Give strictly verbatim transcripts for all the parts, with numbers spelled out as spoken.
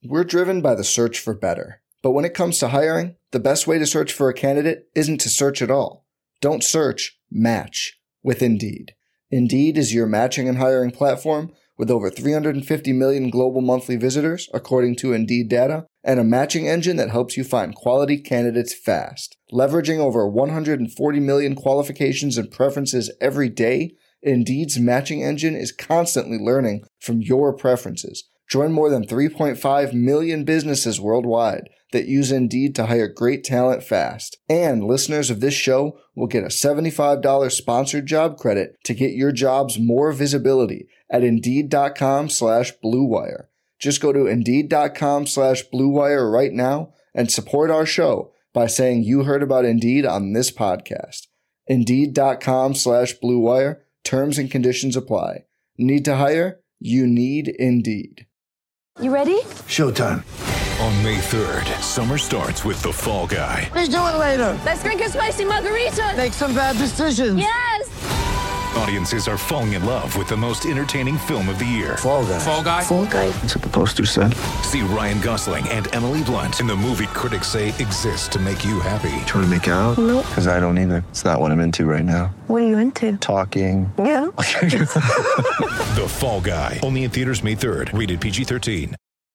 We're driven by the search for better. But when it comes to hiring, the best way to search for a candidate isn't to search at all. Don't search, match with Indeed. Indeed is your matching and hiring platform with over three hundred fifty million global monthly visitors, according to Indeed data, and a matching engine that helps you find quality candidates fast. Leveraging over one hundred forty million qualifications and preferences every day, Indeed's matching engine is constantly learning from your preferences. Join more than three point five million businesses worldwide that use Indeed to hire great talent fast. And listeners of this show will get a seventy-five dollars sponsored job credit to get your jobs more visibility at Indeed.com slash Blue Wire. Just go to Indeed.com slash Blue Wire right now and support our show by saying you heard about Indeed on this podcast. Indeed.com slash Blue Wire. Terms and conditions apply. Need to hire? You need Indeed. You ready? Showtime. On May third, summer starts with The Fall Guy. Let's do it later. Let's drink a spicy margarita. Make some bad decisions. Yes. Audiences are falling in love with the most entertaining film of the year. Fall Guy. Fall Guy. Fall Guy. That's what the poster said. See Ryan Gosling and Emily Blunt in the movie critics say exists to make you happy. Trying to make it out? Nope. Because I don't either. It's not what I'm into right now. What are you into? Talking. Yeah. The Fall Guy. Only in theaters May third. Rated P G thirteen.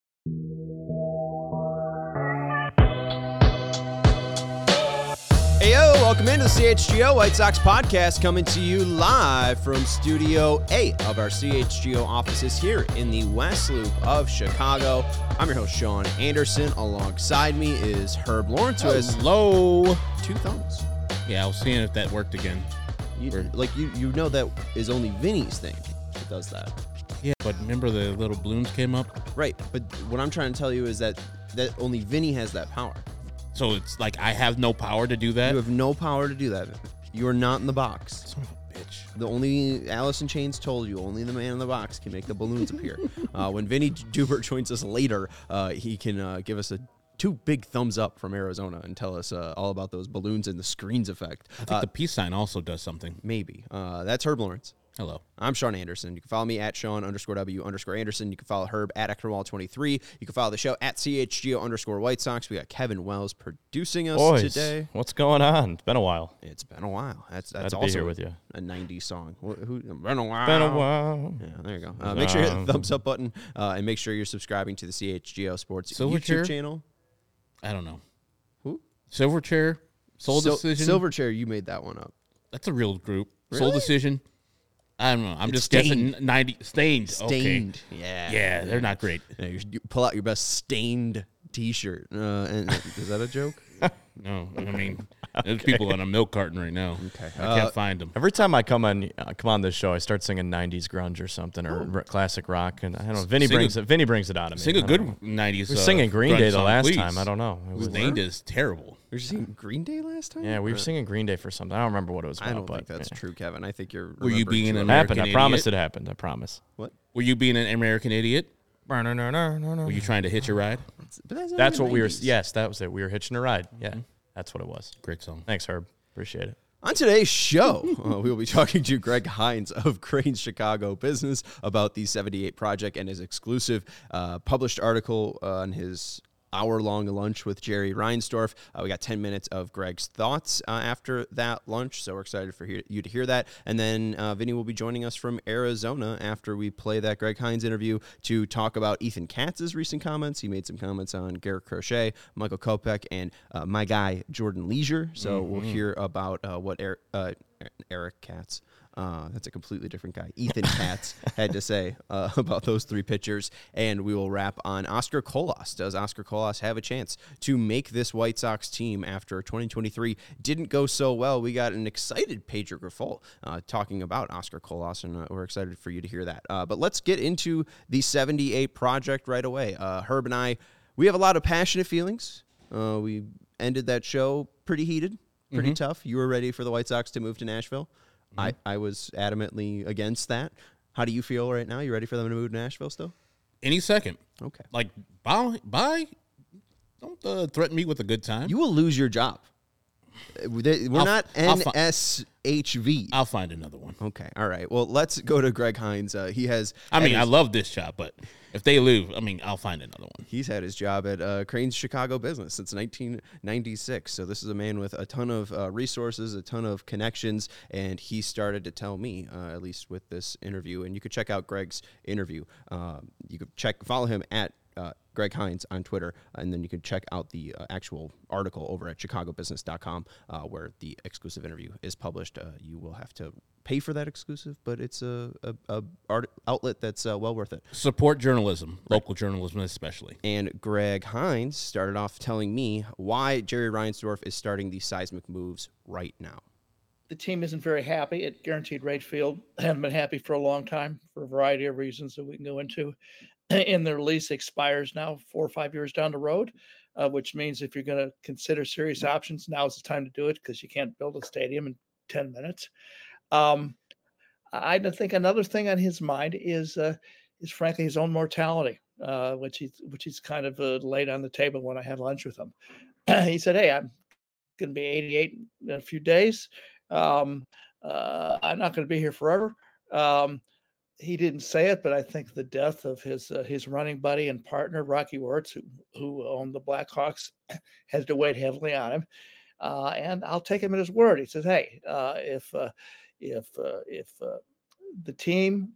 Hey, yo, welcome into the C H G O White Sox podcast, coming to you live from Studio A of our C H G O offices here in the West Loop of Chicago. I'm your host, Sean Anderson. Alongside me is Herb Lawrence, who has Hello. two thumbs. Yeah, I was seeing if that worked again. You, like, you, you know that is only Vinny's thing that does that. Yeah, but remember the little balloons came up? Right, but what I'm trying to tell you is that, that only Vinny has that power. So it's like I have no power to do that? You have no power to do that. You are not in the box. Son of a bitch. The only Alice in Chains told you, only the man in the box can make the balloons appear. Uh, when Vinny Dubert joins us later, uh, he can uh, give us a two big thumbs up from Arizona and tell us uh, all about those balloons and the screens effect. I think Uh, the peace sign also does something. maybe. Uh, that's Herb Lawrence. Hello. I'm Sean Anderson. You can follow me at Sean underscore W underscore Anderson. You can follow Herb at Ectorwall twenty-three. You can follow the show at C H G O underscore White Sox. We got Kevin Wells producing us Boys, today. what's going on? It's been a while. It's been a while. That's that's Glad to be also here with you. a nineties song. Who, who, been a while. Been a while. Yeah, there you go. Uh, make sure you hit the thumbs up button uh, and make sure you're subscribing to the C H G O Sports Silverchair? YouTube channel. I don't know. Who? Silverchair? Soul Sil- Decision? Silverchair, you made that one up. That's a real group. Soul Really? Decision? I don't know. I'm It's just Stained. guessing ninety. Stained. Stained. Okay. Yeah. Yeah, they're not great. Yeah, you, you pull out your best stained T-shirt. Uh, and is that a joke? No, I mean, there's people on a milk carton right now. Okay. I Uh, can't find them. Every time I come on, uh, come on this show, I start singing nineties grunge or something or r- classic rock, and I don't know. Vinny Sing brings a- it. Vinny brings it out of me. Sing I a don't good know. nineties. We were uh, singing Green grunge Day the song, last please. time. I don't know. It was- Stained is terrible. Were you singing Green Day last time? yeah, we were Or- singing Green Day for something. I don't remember what it was about. I don't but, think that's yeah. true, Kevin. I think you're. Were you remembering being too an much. It happened. American I promise idiot? it happened. I promise. What? Were you being an American idiot? No, no, no, no, no, no. Were you trying to hitch a ride? But that's, That's what we were. nineties. Yes, that was it. We were hitching a ride. Yeah, that's what it was. Great song. Thanks, Herb. Appreciate it. On today's show, uh, we will be talking to Greg Hines of Crane's Chicago Business about the seventy-eight Project and his exclusive uh, published article on his hour-long lunch with Jerry Reinsdorf. Uh, we got ten minutes of Greg's thoughts uh, after that lunch, so we're excited for he- you to hear that. And then uh, Vinny will be joining us from Arizona after we play that Greg Hines interview to talk about Ethan Katz's recent comments. He made some comments on Garrett Crochet, Michael Kopech, and uh, my guy, Jordan Leisure. So Mm-hmm. we'll hear about uh, what er- uh, Eric Katz, uh, that's a completely different guy, Ethan Katz, had to say uh, about those three pitchers. And we will wrap on Oscar Colas. Does Oscar Colas have a chance to make this White Sox team after twenty twenty-three didn't go so well? We got an excited Pedro Grifol uh, talking about Oscar Colas, and uh, we're excited for you to hear that. Uh, but let's get into the seventy-eight Project right away. Uh, Herb and I, we have a lot of passionate feelings. Uh, we ended that show pretty heated, pretty Mm-hmm. tough. You were ready for the White Sox to move to Nashville. Mm-hmm. I, I was adamantly against that. How do you feel right now? You ready for them to move to Nashville still? Any second. Okay. Like, bye. Bye. Don't uh, threaten me with a good time. You will lose your job. They- We're I'll- not I'll fi- N S H V. I'll find another one. Okay. All right. Well, let's go to Greg Hines. Uh, he has. I mean, had I his- love this job, but if they lose, I mean, I'll find another one. He's had his job at uh, Crane's Chicago business since nineteen ninety-six. So this is a man with a ton of uh, resources, a ton of connections, and he started to tell me, uh, at least with this interview. And you could check out Greg's interview. Um, you could check follow him at uh, Greg Hines on Twitter, and then you can check out the uh, actual article over at chicago business dot com uh, where the exclusive interview is published. Uh, you will have to pay for that exclusive, but it's a, a, a art outlet that's uh, well worth it. Support journalism, local journalism especially. And Greg Hines started off telling me why Jerry Reinsdorf is starting these seismic moves right now. The team isn't very happy at Guaranteed Rate Field. Haven't been happy for a long time for a variety of reasons that we can go into. And their lease expires now four or five years down the road, uh, which means if you're going to consider serious options, now is the time to do it because you can't build a stadium in ten minutes. Um, I think another thing on his mind is, uh, is frankly his own mortality, uh, which he's which he's kind of uh, laid on the table when I had lunch with him. He said, "Hey, I'm going to be eighty-eight in a few days. Um, uh, I'm not going to be here forever." Um, he didn't say it, but I think the death of his uh, his running buddy and partner Rocky Wirtz, who who owned the Blackhawks, has to weigh heavily on him. Uh, and I'll take him at his word. He says, "Hey, uh, if uh, if uh, if uh, the team,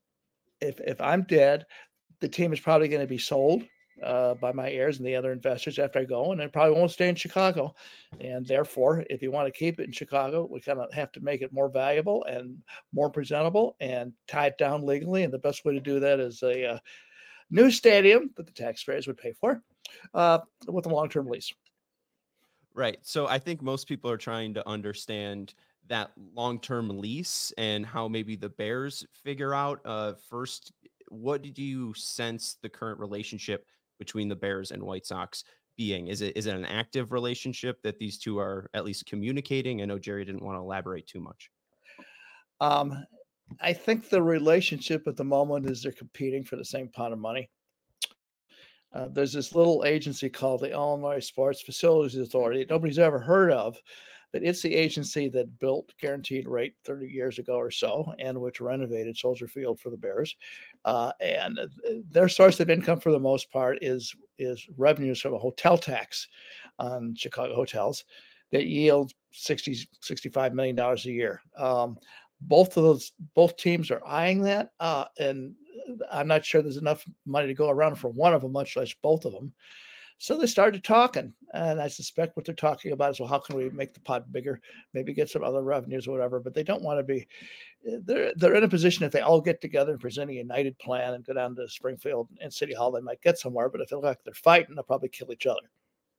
if if I'm dead, the team is probably going to be sold uh, by my heirs and the other investors after I go, and it probably won't stay in Chicago. And therefore, if you want to keep it in Chicago, we kind of have to make it more valuable and more presentable and tie it down legally. And the best way to do that is a uh, new stadium that the taxpayers would pay for uh, with a long-term lease." Right. So I think most people are trying to understand that long-term lease and how maybe the Bears figure out uh, first, what did you sense the current relationship between the Bears and White Sox being? Is it is it an active relationship that these two are at least communicating? I know Jerry didn't want to elaborate too much. Um, I think the relationship at the moment is they're competing for the same pot of money. Uh, there's this little agency called the Illinois Sports Facilities Authority that nobody's ever heard of, but it's the agency that built Guaranteed Rate thirty years ago or so, and which renovated Soldier Field for the Bears. Uh, and their source of income, for the most part, is is revenues from a hotel tax on Chicago hotels that yield sixty, sixty-five million dollars a year. Um, both of those, both teams are eyeing that, uh, and I'm not sure there's enough money to go around for one of them, much less both of them. So they started talking, and I suspect what they're talking about is, well, how can we make the pot bigger, maybe get some other revenues or whatever, but they don't want to be, they're, they're in a position if they all get together and present a united plan and go down to Springfield and City Hall, they might get somewhere, but if they look like they're fighting, they'll probably kill each other.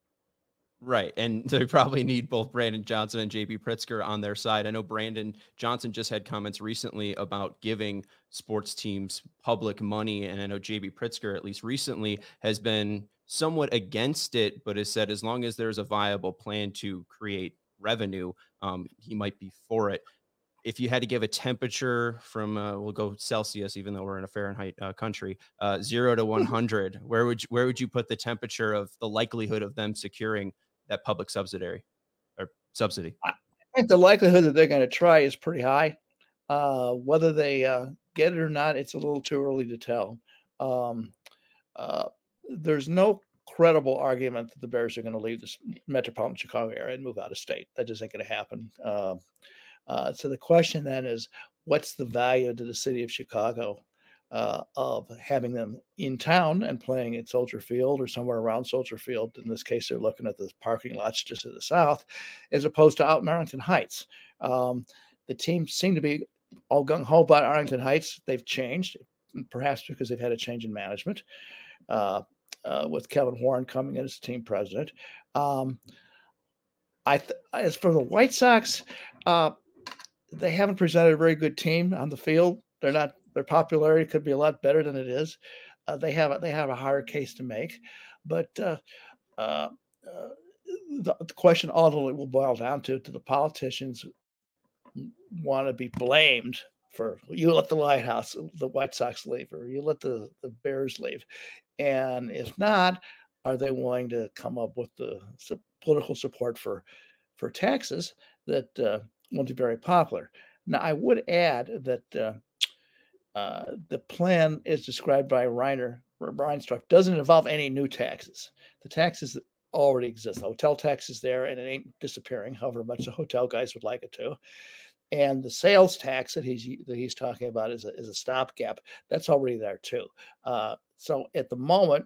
Right. And they probably need both Brandon Johnson and J B Pritzker on their side. I know Brandon Johnson just had comments recently about giving sports teams public money. And I know J B Pritzker, at least recently, has been somewhat against it, but has said as long as there's a viable plan to create revenue, um, he might be for it. If you had to give a temperature from, uh, we'll go Celsius, even though we're in a Fahrenheit uh, country, uh, zero to one hundred, where would you, where would you put the temperature of the likelihood of them securing that public subsidiary or subsidy? I think the likelihood that they're going to try is pretty high. Uh, whether they uh, get it or not, it's a little too early to tell. Um, uh, there's no credible argument that the Bears are going to leave this metropolitan Chicago area and move out of state. That just ain't going to happen. Uh, uh, so the question then is, what's the value to the city of Chicago uh, of having them in town and playing at Soldier Field or somewhere around Soldier Field? In this case, they're looking at the parking lots just to the south, as opposed to out in Arlington Heights. Um, the teams seem to be all gung-ho about Arlington Heights. They've changed, perhaps because they've had a change in management. Uh, uh, with Kevin Warren coming in as team president. Um, I th- as for the White Sox, uh, they haven't presented a very good team on the field. They're not, their popularity could be a lot better than it is. Uh, they have a, they have a harder case to make, but uh, uh, uh, the, the question ultimately will boil down to, to the politicians want to be blamed for, you let the Lighthouse, the White Sox leave, or you let the, the Bears leave. And if not, are they willing to come up with the su- political support for for taxes that uh, won't be very popular. Now, I would add that uh, uh, the plan as described by Reiner Reinsdorf doesn't involve any new taxes. The taxes that already exist. The hotel tax is there, and it ain't disappearing, however much the hotel guys would like it to. And the sales tax that he's that he's talking about is a, is a stopgap. That's already there too. Uh, so at the moment,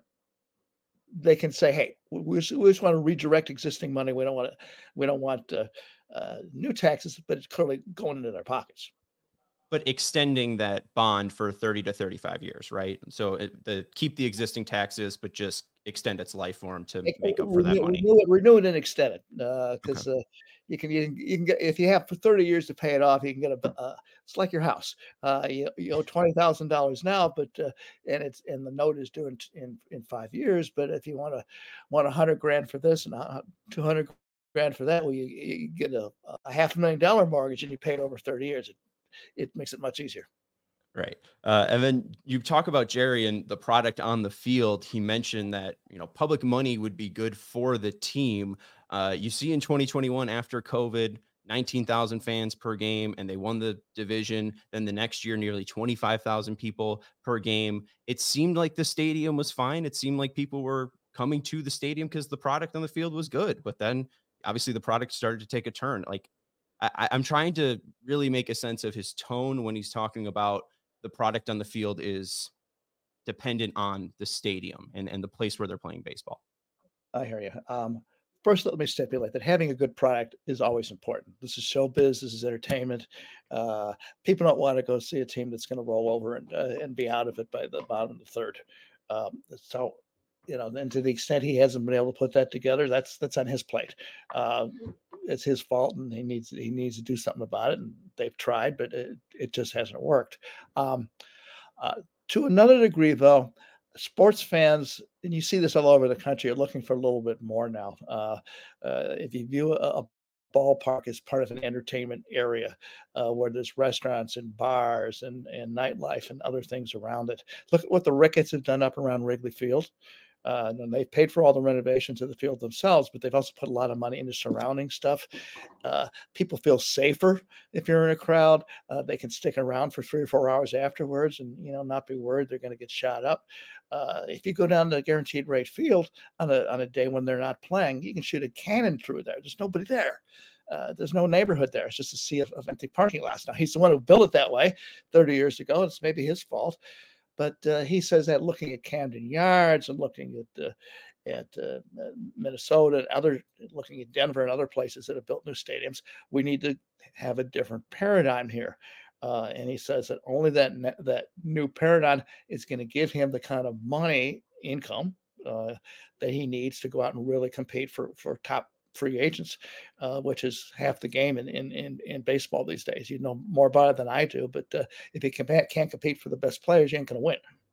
they can say, "Hey, we just, we just want to redirect existing money. We don't want to, we don't want uh, uh, new taxes, but it's clearly going into their pockets." But extending that bond for thirty to thirty-five years, right? So it, the keep the existing taxes, but just extend its life for them to make up for that renew, money. renew it, renew it and extend it, because uh, okay. uh, you can you can, you can get, if you have for thirty years to pay it off, you can get a. Uh, it's like your house. Uh, you, you owe twenty thousand dollars now, but uh, and it's and the note is due in in, in five years. But if you want to want a hundred grand for this and a, two hundred grand for that, well, you, you get a, a half a million dollar mortgage and you pay it over thirty years. It, it makes it much easier. Right. Uh, and then you talk about Jerry and the product on the field. He mentioned that, you know, public money would be good for the team. Uh, you see in twenty twenty-one after COVID, nineteen thousand fans per game, and they won the division. Then the next year, nearly twenty-five thousand people per game. It seemed like the stadium was fine. It seemed like people were coming to the stadium because the product on the field was good. But then obviously the product started to take a turn. Like, I, I'm trying to really make a sense of his tone when he's talking about the product on the field is dependent on the stadium and, and the place where they're playing baseball. I hear you. Um, first, let me stipulate that having a good product is always important. This is showbiz. This is entertainment. Uh, people don't want to go see a team that's going to roll over and uh, and be out of it by the bottom of the third. Um, so, you know, and to the extent he hasn't been able to put that together, that's that's on his plate. Uh, it's his fault, and he needs he needs to do something about it. And they've tried, but it, it just hasn't worked. Um, uh, to another degree, though, sports fans, and you see this all over the country, are looking for a little bit more now. Uh, uh, if you view a, a ballpark as part of an entertainment area uh, where there's restaurants and bars and, and nightlife and other things around it, look at what the Ricketts have done up around Wrigley Field. Uh, and they've paid for all the renovations of the field themselves, but they've also put a lot of money into surrounding stuff. Uh, people feel safer if you're in a crowd. Uh, they can stick around for three or four hours afterwards and, you know, not be worried they're going to get shot up. Uh, if you go down to Guaranteed Rate Field on a, on a day when they're not playing, you can shoot a cannon through there. There's nobody there. Uh, there's no neighborhood there. It's just a sea of, of empty parking lots. Now, he's the one who built it that way thirty years ago. It's maybe his fault. But uh, he says that looking at Camden Yards and looking at uh, at uh, Minnesota and other, looking at Denver and other places that have built new stadiums, we need to have a different paradigm here. Uh, and he says that only that that new paradigm is going to give him the kind of money income uh, that he needs to go out and really compete for for top free agents, uh, which is half the game in, in in in baseball these days. You know more about it than I do, but uh, if you can, can't compete for the best players, you ain't going to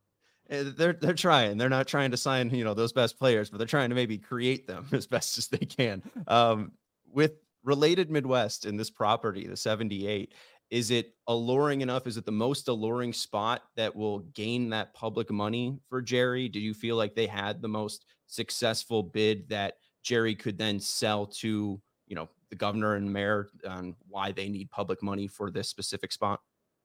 win. They're they're trying. They're not trying to sign, you know, those best players, but they're trying to maybe create them as best as they can. Um, with Related Midwest in this property, the seventy-eight, is it alluring enough? Is it the most alluring spot that will gain that public money for Jerry? Do you feel like they had the most successful bid that Jerry could then sell to, you know, the governor and mayor on why they need public money for this specific spot?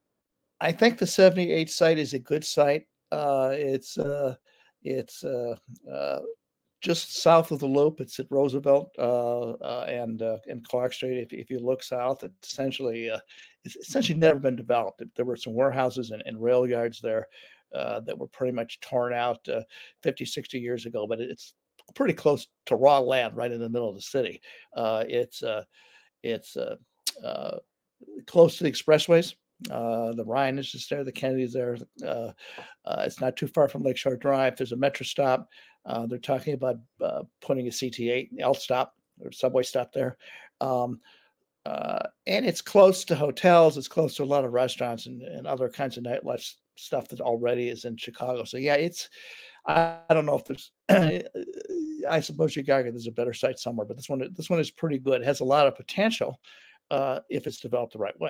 I think the seventy-eight site is a good site. Uh, it's uh, it's uh, uh, just south of the Loop. It's at Roosevelt uh, uh, and uh, and Clark Street. If, if you look south, it's essentially uh, it's essentially never been developed. There were some warehouses and, and rail yards there uh, that were pretty much torn out uh, fifty, sixty years ago, but it's pretty close to raw land right in the middle of the city. Uh, it's uh, it's uh, uh, close to the expressways. Uh, the Ryan is just there. The Kennedy's there. Uh, uh, it's not too far from Lakeshore Drive. There's a metro stop. Uh, they're talking about uh, putting a C T eight L stop or subway stop there. Um, uh, and it's close to hotels. It's close to a lot of restaurants and, and other kinds of nightlife stuff that already is in Chicago. So yeah, it's, I, I don't know if there's, I suppose you got there's a better site somewhere, but this one, this one is pretty good. It has a lot of potential uh, if it's developed the right way.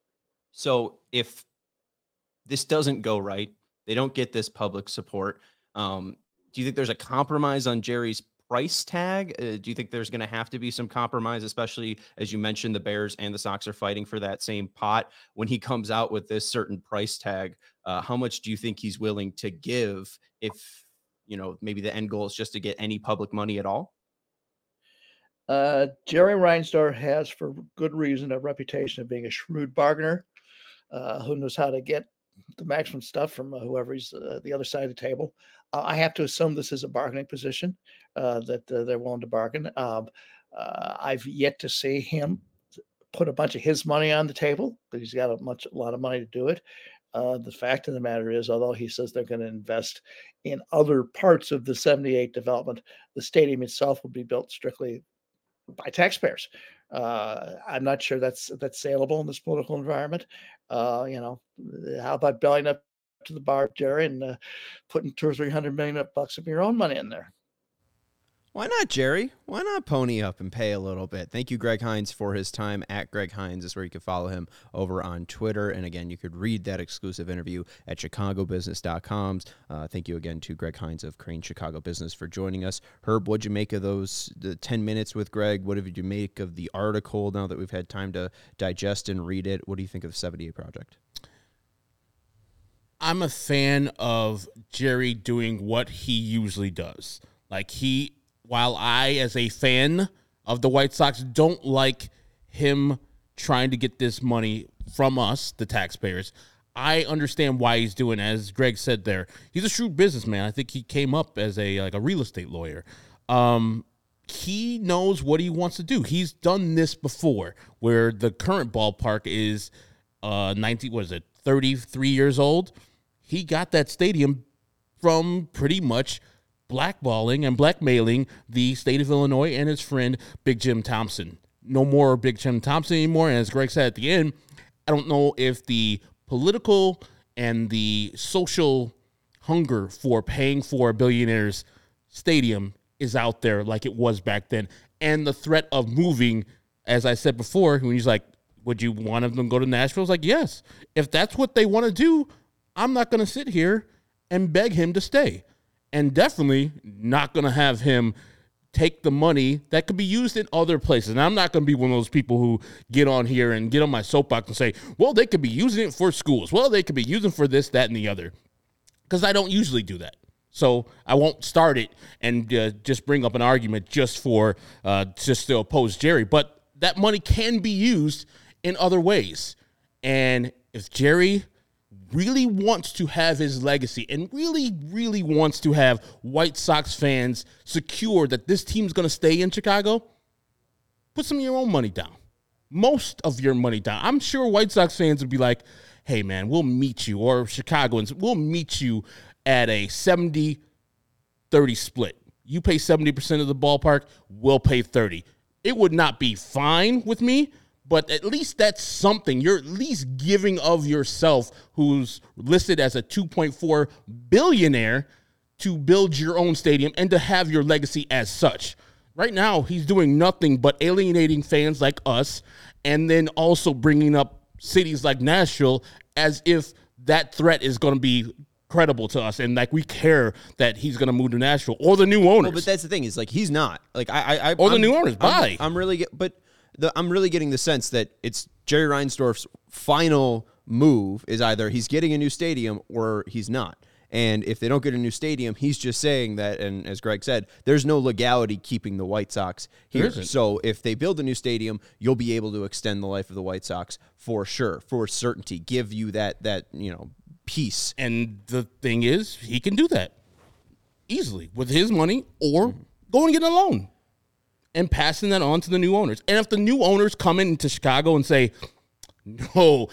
So if this doesn't go right, they don't get this public support. Um, do you think there's a compromise on Jerry's price tag? Uh, do you think there's going to have to be some compromise, especially as you mentioned, the Bears and the Sox are fighting for that same pot? When he comes out with this certain price tag, uh, how much do you think he's willing to give if, you know, maybe the end goal is just to get any public money at all? Uh, Jerry Reinsdorf has, for good reason, a reputation of being a shrewd bargainer uh, who knows how to get the maximum stuff from uh, whoever's uh, the other side of the table. Uh, I have to assume this is a bargaining position uh, that uh, they're willing to bargain. Um, uh, I've yet to see him put a bunch of his money on the table, but he's got a much a lot of money to do it. Uh, the fact of the matter is, although he says they're going to invest in other parts of the seventy-eight development, the stadium itself will be built strictly by taxpayers. Uh, I'm not sure that's that's saleable in this political environment. Uh, you know, how about bellying up to the bar, Jerry, and uh, putting two or three hundred million bucks of your own money in there? Why not, Jerry? Why not pony up and pay a little bit? Thank you, Greg Hines, for his time. At Greg Hines is where you can follow him over on Twitter. And again, you could read that exclusive interview at chicago business dot com. Uh, thank you again to Greg Hines of Crane Chicago Business for joining us. Herb, what'd you make of those the ten minutes with Greg? What did you make of the article now that we've had time to digest and read it? What do you think of the seventy-eight Project? I'm a fan of Jerry doing what he usually does. Like he... While I, as a fan of the White Sox, don't like him trying to get this money from us, the taxpayers, I understand why he's doing it. As Greg said there, he's a shrewd businessman. I think he came up as a like a real estate lawyer. Um, he knows what he wants to do. He's done this before, where the current ballpark is uh, nineteen, what is it, thirty-three years old. He got that stadium from pretty much blackballing and blackmailing the state of Illinois and his friend Big Jim Thompson. No more Big Jim Thompson anymore. And as Greg said at the end, I don't know if the political and the social hunger for paying for a billionaire's stadium is out there like it was back then. And the threat of moving, as I said before, when he's like, would you want them to go to Nashville? I was like, yes. If that's what they want to do, I'm not going to sit here and beg him to stay. And definitely not going to have him take the money that could be used in other places. And I'm not going to be one of those people who get on here and get on my soapbox and say, well, they could be using it for schools. Well, they could be using for this, that, and the other. Because I don't usually do that. So I won't start it and uh, just bring up an argument just for uh, just to oppose Jerry. But that money can be used in other ways. And if Jerry really wants to have his legacy and really, really wants to have White Sox fans secure that this team's going to stay in Chicago, put some of your own money down. Most of your money down. I'm sure White Sox fans would be like, hey, man, we'll meet you, or Chicagoans, we'll meet you at a seventy thirty split. You pay seventy percent of the ballpark, we'll pay thirty. It would not be fine with me, but at least that's something. You're at least giving of yourself, who's listed as a two point four billionaire, to build your own stadium and to have your legacy as such. Right now, he's doing nothing but alienating fans like us, and then also bringing up cities like Nashville as if that threat is going to be credible to us, and like we care that he's going to move to Nashville or the new owners. Well, but that's the thing, is like he's not. Like I, I, I or the I'm, new owners. Bye. I'm, I'm really, get, but the, I'm really getting the sense that it's Jerry Reinsdorf's final move is either he's getting a new stadium or he's not. And if they don't get a new stadium, he's just saying that, and as Greg said, there's no legality keeping the White Sox here. So if they build a new stadium, you'll be able to extend the life of the White Sox for sure, for certainty, give you that, that you know, peace. And the thing is, he can do that easily with his money or go and get a loan and passing that on to the new owners. And if the new owners come into Chicago and say, no,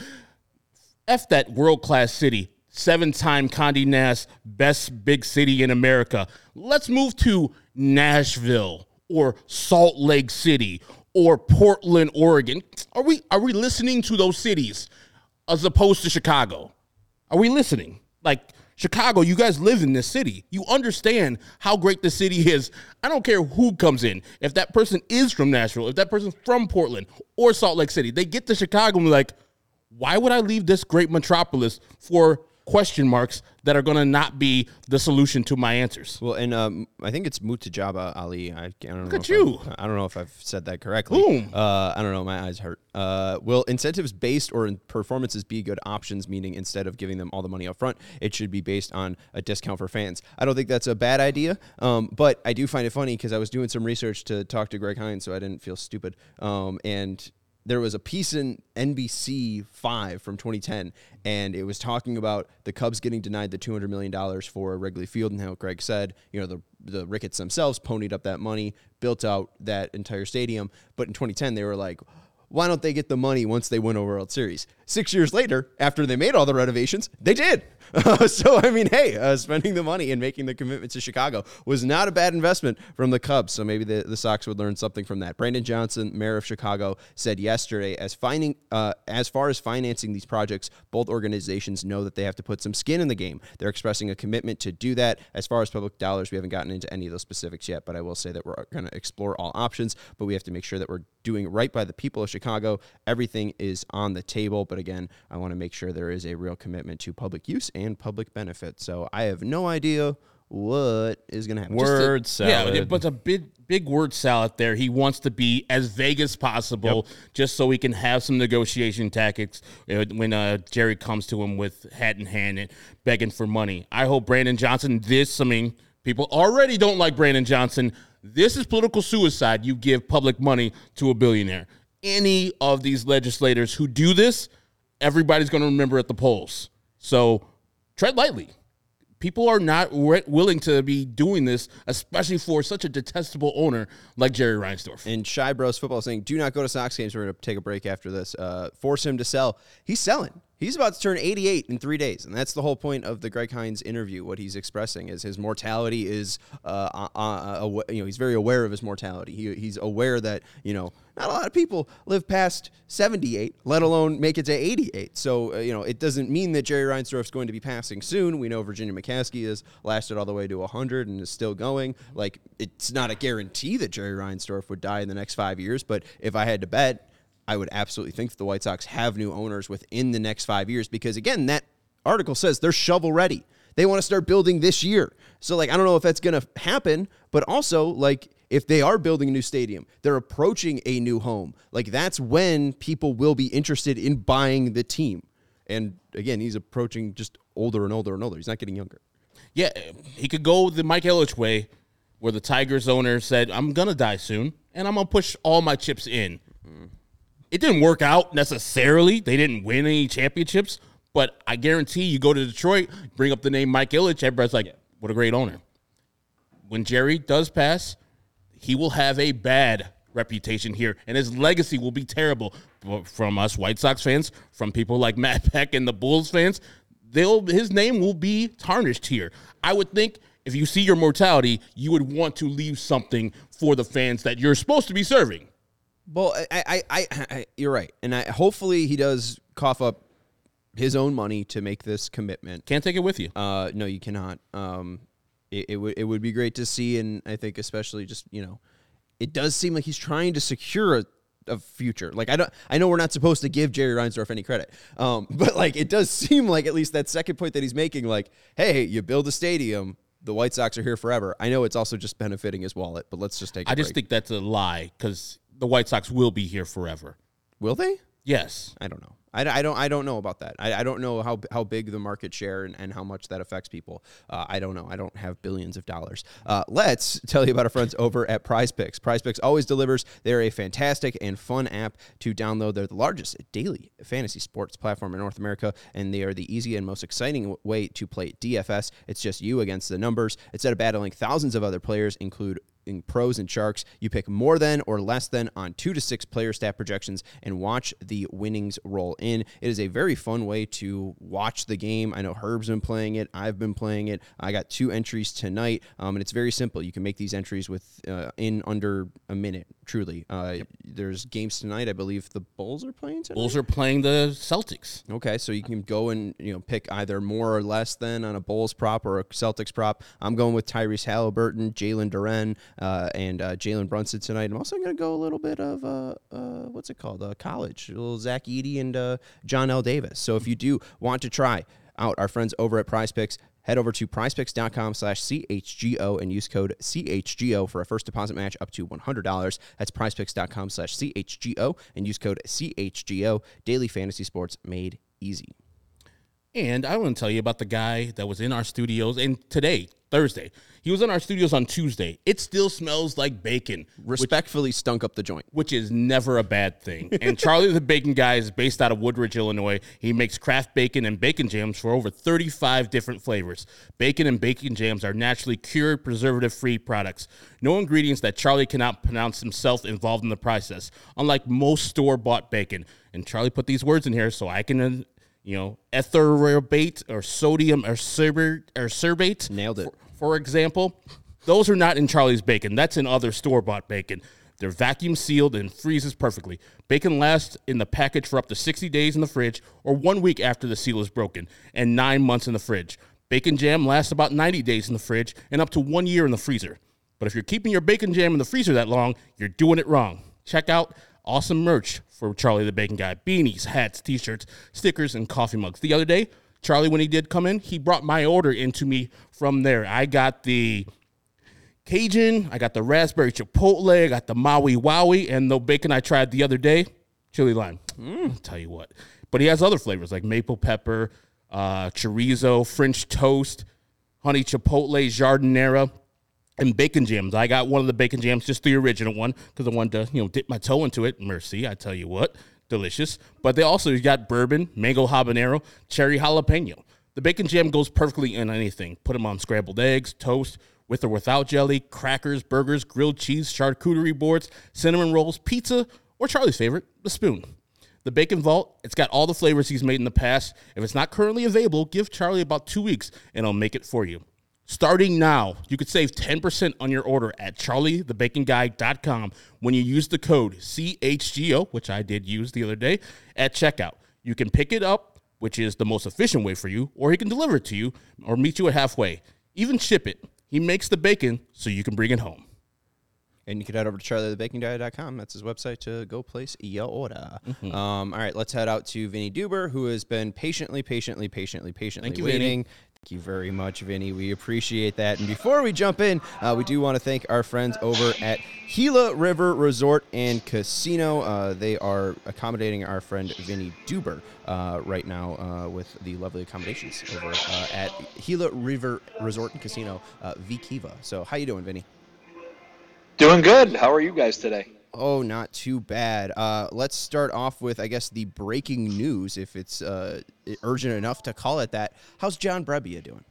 F that world-class city, seven-time Condé Nast, best big city in America. Let's move to Nashville or Salt Lake City or Portland, Oregon. Are we are we listening to those cities as opposed to Chicago? Are we listening? Like, Chicago, you guys live in this city. You understand how great the city is. I don't care who comes in. If that person is from Nashville, if that person's from Portland or Salt Lake City, they get to Chicago and be like, why would I leave this great metropolis for question marks that are going to not be the solution to my answers. Well, and um, I think it's Mutajaba Ali. I, I don't Look know. at if you. I'm- I don't know if I've said that correctly. Boom. Uh, I don't know. My eyes hurt. Uh, will incentives based or in performances be good options? Meaning, instead of giving them all the money up front, it should be based on a discount for fans. I don't think that's a bad idea. Um, but I do find it funny because I was doing some research to talk to Greg Hines, so I didn't feel stupid. Um, and there was a piece in N B C five from twenty ten, and it was talking about the Cubs getting denied the two hundred million dollars for Wrigley Field, and how Greg said, you know, the the Ricketts themselves ponied up that money, built out that entire stadium. But in twenty ten, they were like, why don't they get the money once they win a World Series? Six years later, after they made all the renovations, they did. Uh, so, I mean, hey, uh, spending the money and making the commitment to Chicago was not a bad investment from the Cubs. So maybe the, the Sox would learn something from that. Brandon Johnson, mayor of Chicago, said yesterday, as finding, uh, as far as financing these projects, both organizations know that they have to put some skin in the game. They're expressing a commitment to do that. As far as public dollars, we haven't gotten into any of those specifics yet, but I will say that we're going to explore all options, but we have to make sure that we're doing right by the people of Chicago. Everything is on the table, but again, I want to make sure there is a real commitment to public use and public benefit. So I have no idea what is going to happen. Word to, salad. Yeah, but a big, big word salad there. He wants to be as vague as possible, yep. just so he can have some negotiation tactics when uh, Jerry comes to him with hat in hand and begging for money. I hope Brandon Johnson, this, I mean, people already don't like Brandon Johnson. This is political suicide. You give public money to a billionaire. Any of these legislators who do this, everybody's going to remember at the polls. So tread lightly. People are not w- willing to be doing this, especially for such a detestable owner like Jerry Reinsdorf. And Shy Bros Football saying, do not go to Sox games. We're going to take a break after this. Uh, force him to sell. He's selling. He's about to turn eighty-eight in three days, and that's the whole point of the Greg Hines interview. What he's expressing is his mortality is, uh, uh, uh, uh, you know, he's very aware of his mortality. He, he's aware that, you know, not a lot of people live past seventy-eight, let alone make it to eighty-eight. So, uh, you know, it doesn't mean that Jerry Reinsdorf is going to be passing soon. We know Virginia McCaskey has lasted all the way to one hundred and is still going. Like, it's not a guarantee that Jerry Reinsdorf would die in the next five years, but if I had to bet, I would absolutely think that the White Sox have new owners within the next five years because, again, that article says they're shovel ready. They want to start building this year. So, like, I don't know if that's going to happen, but also, like, if they are building a new stadium, they're approaching a new home. Like, that's when people will be interested in buying the team. And, again, he's approaching just older and older and older. He's not getting younger. Yeah, he could go the Mike Ilitch way where the Tigers owner said, I'm going to die soon, and I'm going to push all my chips in. Mm-hmm. It didn't work out necessarily. They didn't win any championships, but I guarantee you go to Detroit, bring up the name Mike Ilitch, everybody's like, yeah. What a great owner. When Jerry does pass, he will have a bad reputation here, and his legacy will be terrible from us White Sox fans, from people like Matt Peck and the Bulls fans. They'll his name will be tarnished here. I would think if you see your mortality, you would want to leave something for the fans that you're supposed to be serving. Well, I, I, I, I, you're right, and I, hopefully he does cough up his own money to make this commitment. Can't take it with you. Uh, no, you cannot. Um, it, it would it would be great to see, and I think especially just you know, it does seem like he's trying to secure a, a future. Like I don't, I know we're not supposed to give Jerry Reinsdorf any credit, um, but like it does seem like at least that second point that he's making, like, hey, you build a stadium. The White Sox are here forever. I know it's also just benefiting his wallet, but let's just take a I break. just think that's a lie because the White Sox will be here forever. Will they? Yes. I don't know. I, I don't I don't know about that. I, I don't know how how big the market share and, and how much that affects people. Uh, I don't know. I don't have billions of dollars. Uh, let's tell you about our friends over at Prize Picks. Prize Picks always delivers. They're a fantastic and fun app to download. They're the largest daily fantasy sports platform in North America, and they are the easy and most exciting way to play D F S. It's just you against the numbers. Instead of battling thousands of other players, include in pros and sharks, you pick more than or less than on two to six player stat projections and watch the winnings roll in. It is a very fun way to watch the game. I know Herb's been playing it. I've been playing it. I got two entries tonight, um, and it's very simple. You can make these entries with uh, in under a minute, truly. Uh, yep. There's games tonight. I believe the Bulls are playing tonight. Bulls are playing the Celtics. Okay, so you can go and you know pick either more or less than on a Bulls prop or a Celtics prop. I'm going with Tyrese Halliburton, Jalen Duren, Uh, and uh, Jalen Brunson tonight. I'm also going to go a little bit of, uh, uh, what's it called, uh, college, a little Zach Edey and uh, John L. Davis. So if you do want to try out our friends over at PrizePicks. Head over to prizepicks.com slash CHGO and use code C H G O for a first deposit match up to one hundred dollars. That's prizepicks.com slash CHGO and use code C H G O. Daily fantasy sports made easy. And I want to tell you about the guy that was in our studios, and today, Thursday, he was in our studios on Tuesday. It still smells like bacon. Respectfully which, stunk up the joint. Which is never a bad thing. And Charlie the Bacon Guy is based out of Woodridge, Illinois. He makes craft bacon and bacon jams for over thirty-five different flavors. Bacon and bacon jams are naturally cured, preservative-free products. No ingredients that Charlie cannot pronounce himself involved in the process, unlike most store-bought bacon. And Charlie put these words in here so I can... Uh, You know, etherobate or sodium or cerbate, or cerbate. Nailed it. For, for example, those are not in Charlie's bacon. That's in other store-bought bacon. They're vacuum sealed and freezes perfectly. Bacon lasts in the package for up to sixty days in the fridge or one week after the seal is broken and nine months in the fridge. Bacon jam lasts about ninety days in the fridge and up to one year in the freezer. But if you're keeping your bacon jam in the freezer that long, you're doing it wrong. Check out awesome merch for Charlie the Bacon Guy. Beanies, hats, T-shirts, stickers, and coffee mugs. The other day, Charlie, when he did come in, he brought my order into me from there. I got the Cajun, I got the raspberry chipotle, I got the Maui Wowie, and the bacon I tried the other day, chili lime. Mm. I'll tell you what. But he has other flavors like maple pepper, uh, chorizo, French toast, honey chipotle, jardinera, and bacon jams. I got one of the bacon jams, just the original one, because I wanted to, you know, dip my toe into it. Mercy, I tell you what, delicious. But they also got bourbon, mango habanero, cherry jalapeno. The bacon jam goes perfectly in anything. Put them on scrambled eggs, toast, with or without jelly, crackers, burgers, grilled cheese, charcuterie boards, cinnamon rolls, pizza, or Charlie's favorite, the spoon. The Bacon Vault, it's got all the flavors he's made in the past. If it's not currently available, give Charlie about two weeks, and I'll make it for you. Starting now, you could save ten percent on your order at charlie the bacon guy dot com when you use the code C H G O, which I did use the other day, at checkout. You can pick it up, which is the most efficient way for you, or he can deliver it to you or meet you at halfway. Even ship it. He makes the bacon so you can bring it home. And you can head over to charlie the bacon guy dot com. That's his website to go place your order. Mm-hmm. Um, all right, let's head out to Vinny Duber, who has been patiently, patiently, patiently, patiently Thank you, waiting. Vinny. Thank you very much, Vinny. We appreciate that. And before we jump in, uh, we do want to thank our friends over at Gila River Resort and Casino. Uh, they are accommodating our friend Vinny Duber uh, right now uh, with the lovely accommodations over uh, at Gila River Resort and Casino, uh, V-Kiva. So how you doing, Vinny? Doing good. How are you guys today? Oh, not too bad. Uh, let's start off with, I guess, the breaking news, if it's uh, urgent enough to call it that. How's John Brebbia doing?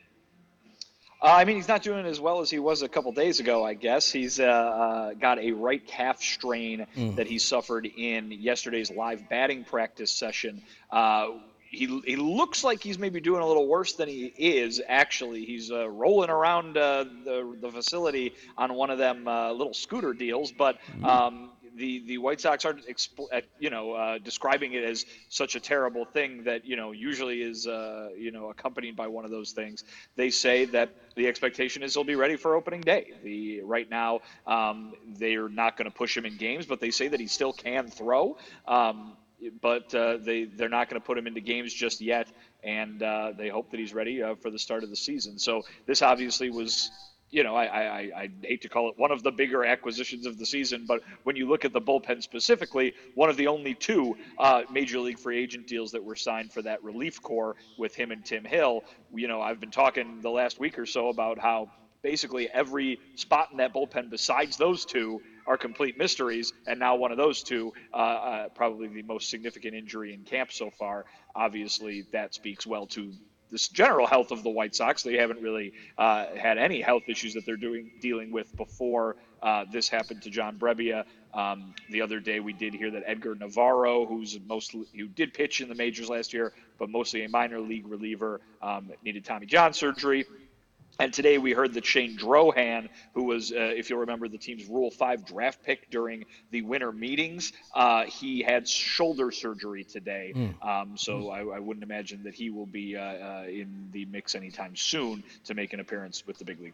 Uh, I mean, he's not doing as well as he was a couple days ago, I guess. He's uh, uh, got a right calf strain mm. that he suffered in yesterday's live batting practice session. Uh, He, he looks like he's maybe doing a little worse than he is, actually. He's uh, rolling around uh, the, the facility on one of them uh, little scooter deals, but um, the, the White Sox aren't expl- uh, you know, uh, describing it as such a terrible thing that, you know, usually is, uh, you know, accompanied by one of those things. They say that the expectation is he'll be ready for opening day. The Right now, um, they're not going to push him in games, but they say that he still can throw. Um, But uh, they, they're not going to put him into games just yet, and uh, they hope that he's ready uh, for the start of the season. So this obviously was, you know, I, I, I hate to call it one of the bigger acquisitions of the season, but when you look at the bullpen specifically, one of the only two uh, Major League free agent deals that were signed for that relief corps with him and Tim Hill. You know, I've been talking the last week or so about how basically every spot in that bullpen besides those two are complete mysteries, and now one of those two, uh, uh, probably the most significant injury in camp so far. Obviously, that speaks well to this general health of the White Sox. They haven't really uh, had any health issues that they're doing dealing with before uh, this happened to John Brebbia. Um, the other day, we did hear that Edgar Navarro, who's mostly who did pitch in the majors last year, but mostly a minor league reliever, um, needed Tommy John surgery. And today we heard that Shane Drohan, who was, uh, if you'll remember, the team's Rule five draft pick during the winter meetings, uh, he had shoulder surgery today. Mm. Um, so mm. I, I wouldn't imagine that he will be uh, uh, in the mix anytime soon to make an appearance with the big league team.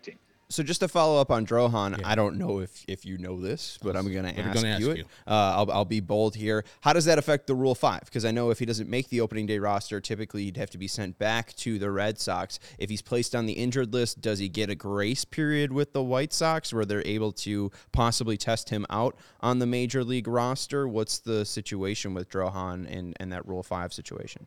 So just to follow up on Drohan, yeah. I don't know if, if you know this, but I'm going to ask ask you it. Uh, I'll, I'll be bold here. How does that affect the Rule five? Because I know if he doesn't make the opening day roster, typically he'd have to be sent back to the Red Sox. If he's placed on the injured list, does he get a grace period with the White Sox where they're able to possibly test him out on the Major League roster? What's the situation with Drohan and, and that Rule five situation?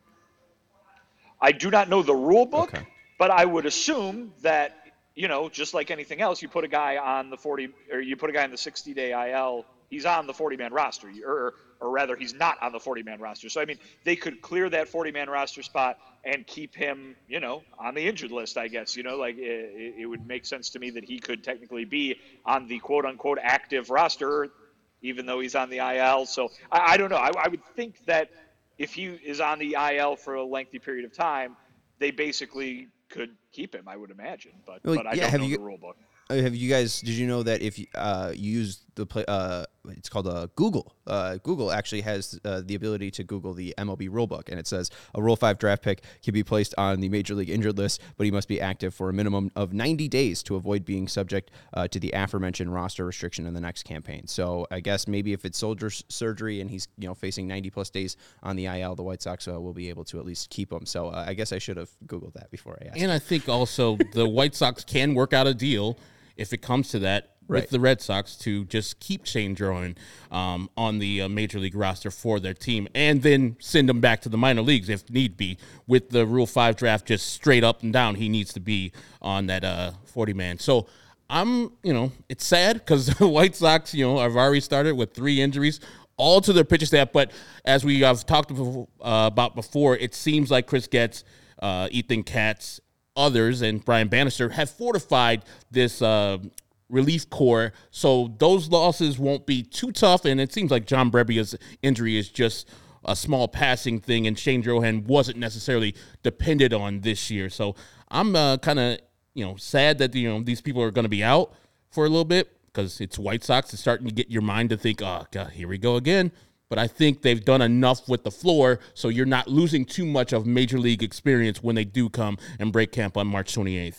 I do not know the rule book, okay. but I would assume that, you know, just like anything else, you put a guy on the forty or you put a guy in the sixty-day I L, he's on the forty-man roster, or or rather, he's not on the forty-man roster. So, I mean, they could clear that forty-man roster spot and keep him, you know, on the injured list, I guess. You know, like it, it would make sense to me that he could technically be on the quote-unquote active roster, even though he's on the I L. So, I, I don't know. I, I would think that if he is on the I L for a lengthy period of time, they basically could keep him, I would imagine, but well, but I yeah, don't know you, the rule book. Have you guys? Did you know that if uh, you use the play, uh, it's called uh, Google. Uh, Google actually has uh, the ability to Google the M L B rulebook, and it says a Rule five draft pick can be placed on the Major League injured list, but he must be active for a minimum of ninety days to avoid being subject uh, to the aforementioned roster restriction in the next campaign. So I guess maybe if it's soldier surgery and he's you know facing ninety plus days on the I L, the White Sox uh, will be able to at least keep him. So uh, I guess I should have Googled that before I asked. And I think also the White Sox can work out a deal if it comes to that, right, with the Red Sox to just keep Shane Drohan um, on the uh, Major League roster for their team and then send him back to the minor leagues if need be. With the Rule five draft just straight up and down, he needs to be on that uh, forty-man. So I'm, you know, it's sad because the White Sox, you know, have already started with three injuries, all to their pitching staff. But as we have talked uh, about before, it seems like Chris Getz, uh, Ethan Katz, others, and Brian Bannister have fortified this uh, relief core, so those losses won't be too tough, and it seems like John Brebbia's injury is just a small passing thing, and Shane Drohan wasn't necessarily depended on this year. So I'm uh, kind of, you know, sad that, you know, these people are going to be out for a little bit because it's White Sox. It's starting to get your mind to think, oh, God, here we go again. But I think they've done enough with the floor, so you're not losing too much of Major League experience when they do come and break camp on March twenty-eighth.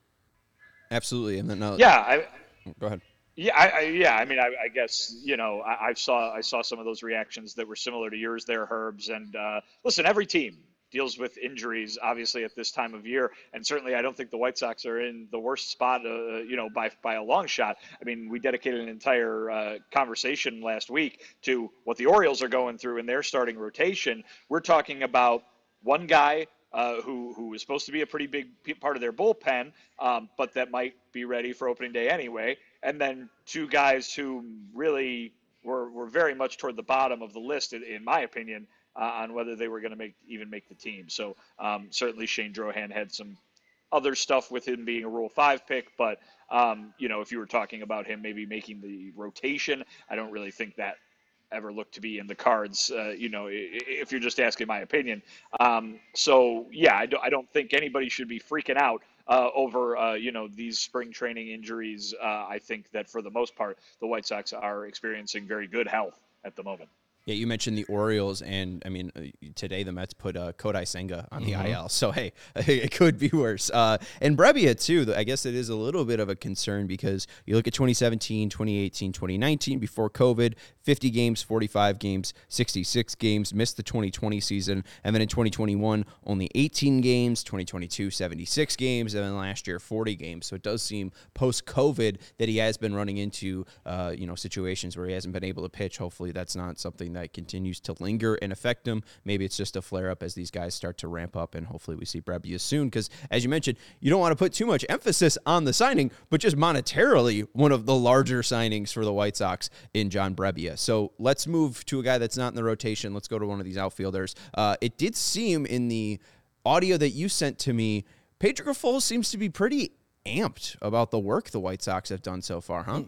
Absolutely, and then uh, yeah, I, go ahead. Yeah, I, I yeah, I mean, I, I guess you know, I, I saw I saw some of those reactions that were similar to yours there, Herbs. And uh, listen, every team deals with injuries, obviously, at this time of year. And certainly I don't think the White Sox are in the worst spot, uh, you know, by by a long shot. I mean, we dedicated an entire uh, conversation last week to what the Orioles are going through in their starting rotation. We're talking about one guy uh, who, who is supposed to be a pretty big part of their bullpen, um, but that might be ready for opening day anyway. And then two guys who really were, were very much toward the bottom of the list, in, in my opinion, Uh, on whether they were going to make even make the team. So um, certainly Shane Drohan had some other stuff with him being a Rule five pick, but um, you know, if you were talking about him maybe making the rotation, I don't really think that ever looked to be in the cards, uh, you know, if you're just asking my opinion. Um, so yeah, I don't, I don't think anybody should be freaking out uh, over, uh, you know, these spring training injuries. Uh, I think that for the most part, the White Sox are experiencing very good health at the moment. Yeah, you mentioned the Orioles, and I mean, uh, today the Mets put uh, Kodai Senga on the Mm-hmm. I L, so hey, it could be worse. Uh, and Brebbia, too, I guess it is a little bit of a concern because you look at twenty seventeen, twenty eighteen, twenty nineteen, before COVID, fifty games, forty-five games, sixty-six games, missed the twenty twenty season, and then in twenty twenty-one, only eighteen games, twenty twenty-two, seventy-six games, and then last year, forty games. So it does seem post-COVID that he has been running into, uh, you know, situations where he hasn't been able to pitch. Hopefully that's not something that continues to linger and affect him. Maybe it's just a flare-up as these guys start to ramp up, and hopefully we see Brebbia soon, because as you mentioned, you don't want to put too much emphasis on the signing, but just monetarily one of the larger signings for the White Sox in John Brebbia. So let's move to a guy that's not in the rotation. Let's go to one of these outfielders. Uh, it did seem in the audio that you sent to me, Pedro Grifol seems to be pretty amped about the work the White Sox have done so far, huh?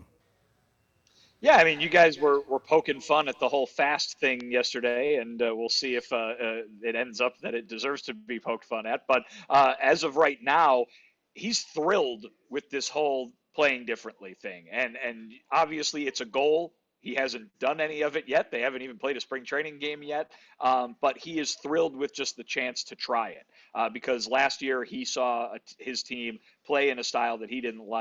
Yeah, I mean, you guys were, were poking fun at the whole fast thing yesterday, and uh, we'll see if uh, uh, it ends up that it deserves to be poked fun at. But uh, as of right now, he's thrilled with this whole playing differently thing. And, and obviously it's a goal. He hasn't done any of it yet. They haven't even played a spring training game yet. Um, but he is thrilled with just the chance to try it uh, because last year he saw a, his team play in a style that he didn't like.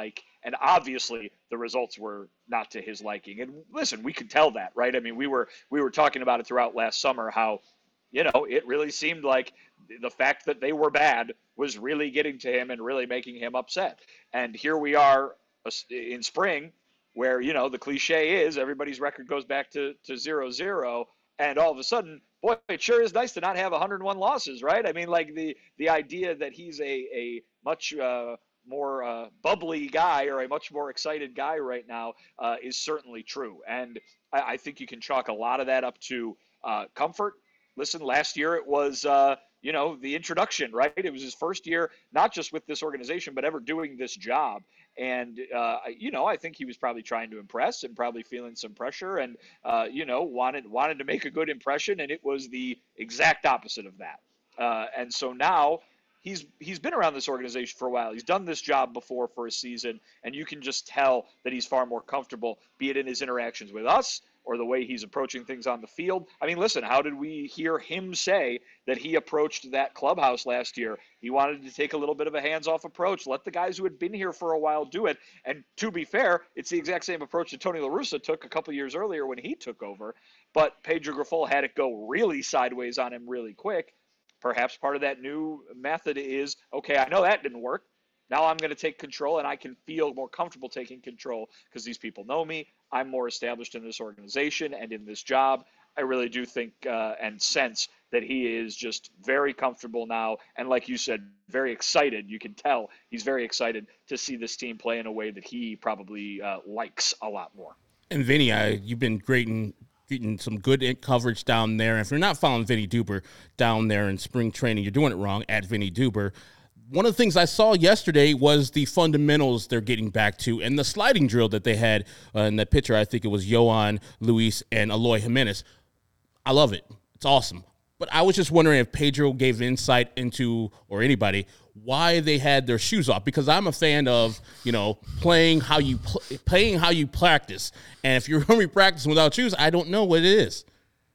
And obviously the results were not to his liking. And listen, we could tell that, right? I mean, we were we were talking about it throughout last summer, how, you know, it really seemed like the fact that they were bad was really getting to him and really making him upset. And here we are in spring where, you know, the cliche is everybody's record goes back to, to zero, zero. And all of a sudden, boy, it sure is nice to not have one hundred one losses, right? I mean, like the, the idea that he's a, a much uh, more uh, bubbly guy or a much more excited guy right now uh, is certainly true. And I, I think you can chalk a lot of that up to uh, comfort. Listen, last year it was, uh, you know, the introduction, right? It was his first year, not just with this organization, but ever doing this job. And, uh, you know, I think he was probably trying to impress and probably feeling some pressure and, uh, you know, wanted wanted to make a good impression. And it was the exact opposite of that. Uh, and so now he's he's been around this organization for a while. He's done this job before for a season. And you can just tell that he's far more comfortable, be it in his interactions with us or the way he's approaching things on the field. I mean, listen, how did we hear him say that he approached that clubhouse last year? He wanted to take a little bit of a hands-off approach, let the guys who had been here for a while do it. And to be fair, it's the exact same approach that Tony La Russa took a couple years earlier when he took over. But Pedro Grifol had it go really sideways on him really quick. Perhaps part of that new method is, okay, I know that didn't work. Now I'm going to take control, and I can feel more comfortable taking control because these people know me. I'm more established in this organization and in this job. I really do think uh, and sense that he is just very comfortable now. And like you said, very excited. You can tell he's very excited to see this team play in a way that he probably uh, likes a lot more. And Vinny, I, you've been great in getting some good coverage down there. And if you're not following Vinny Duber down there in spring training, you're doing it wrong, at Vinny Duber. One of the things I saw yesterday was the fundamentals they're getting back to and the sliding drill that they had uh, in that picture. I think it was Yohan, Luis, and Eloy Jimenez. I love it. It's awesome. But I was just wondering if Pedro gave insight into, or anybody, why they had their shoes off. Because I'm a fan of, you know, playing how you pl- playing how you practice. And if you're going to be practicing without shoes, I don't know what it is.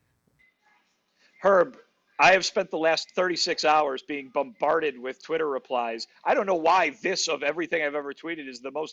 Herb, I have spent the last thirty-six hours being bombarded with Twitter replies. I don't know why this of everything I've ever tweeted is the most,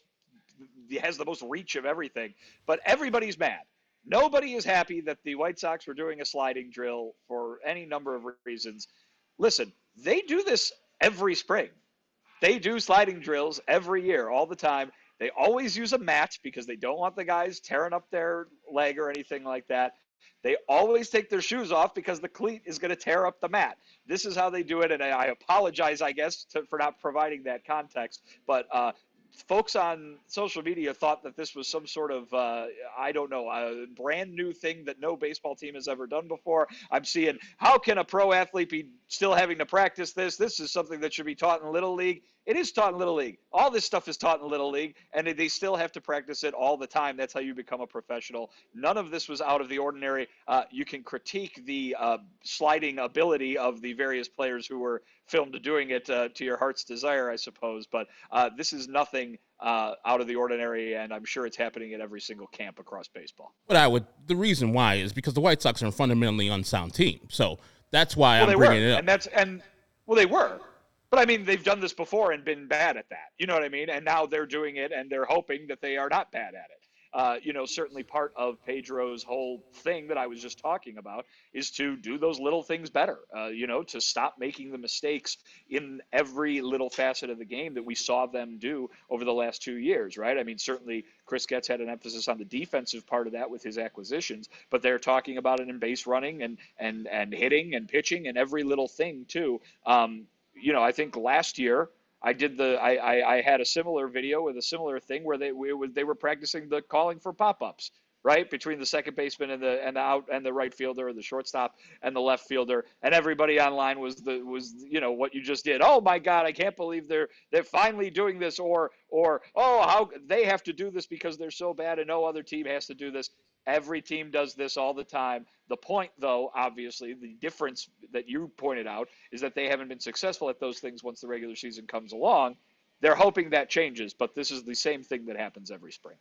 has the most reach of everything, but everybody's mad. Nobody is happy that the White Sox were doing a sliding drill for any number of reasons. Listen, they do this every spring. They do sliding drills every year, all the time. They always use a mat because they don't want the guys tearing up their leg or anything like that. They always take their shoes off because the cleat is going to tear up the mat. This is how they do it, and I apologize, I guess, to, for not providing that context. But uh, folks on social media thought that this was some sort of, uh, I don't know, a brand new thing that no baseball team has ever done before. I'm seeing, how can a pro athlete be still having to practice this? This is something that should be taught in Little League. It is taught in Little League. All this stuff is taught in Little League, and they still have to practice it all the time. That's how you become a professional. None of this was out of the ordinary. Uh, you can critique the uh, sliding ability of the various players who were filmed doing it uh, to your heart's desire, I suppose. But uh, this is nothing uh, out of the ordinary, and I'm sure it's happening at every single camp across baseball. But I would. The reason why is because the White Sox are a fundamentally unsound team. So that's why well, I'm bringing were. it up. And that's and well, they were. But, I mean, they've done this before and been bad at that. You know what I mean? And now they're doing it, and they're hoping that they are not bad at it. Uh, you know, certainly part of Pedro's whole thing that I was just talking about is to do those little things better, uh, you know, to stop making the mistakes in every little facet of the game that we saw them do over the last two years, right? I mean, certainly Chris Getz had an emphasis on the defensive part of that with his acquisitions, but they're talking about it in base running and, and, and hitting and pitching and every little thing, too. Um, you know, I think last year I did the I, I, I had a similar video with a similar thing where they we, they were practicing the calling for pop-ups, right, between the second baseman and the and the out and the right fielder, or the shortstop and the left fielder, and everybody online was the was you know what you just did. Oh my God, I can't believe they're they're finally doing this, or or oh how they have to do this because they're so bad and no other team has to do this. Every team does this all the time. The point, though, obviously, the difference that you pointed out is that they haven't been successful at those things once the regular season comes along. They're hoping that changes, but this is the same thing that happens every spring.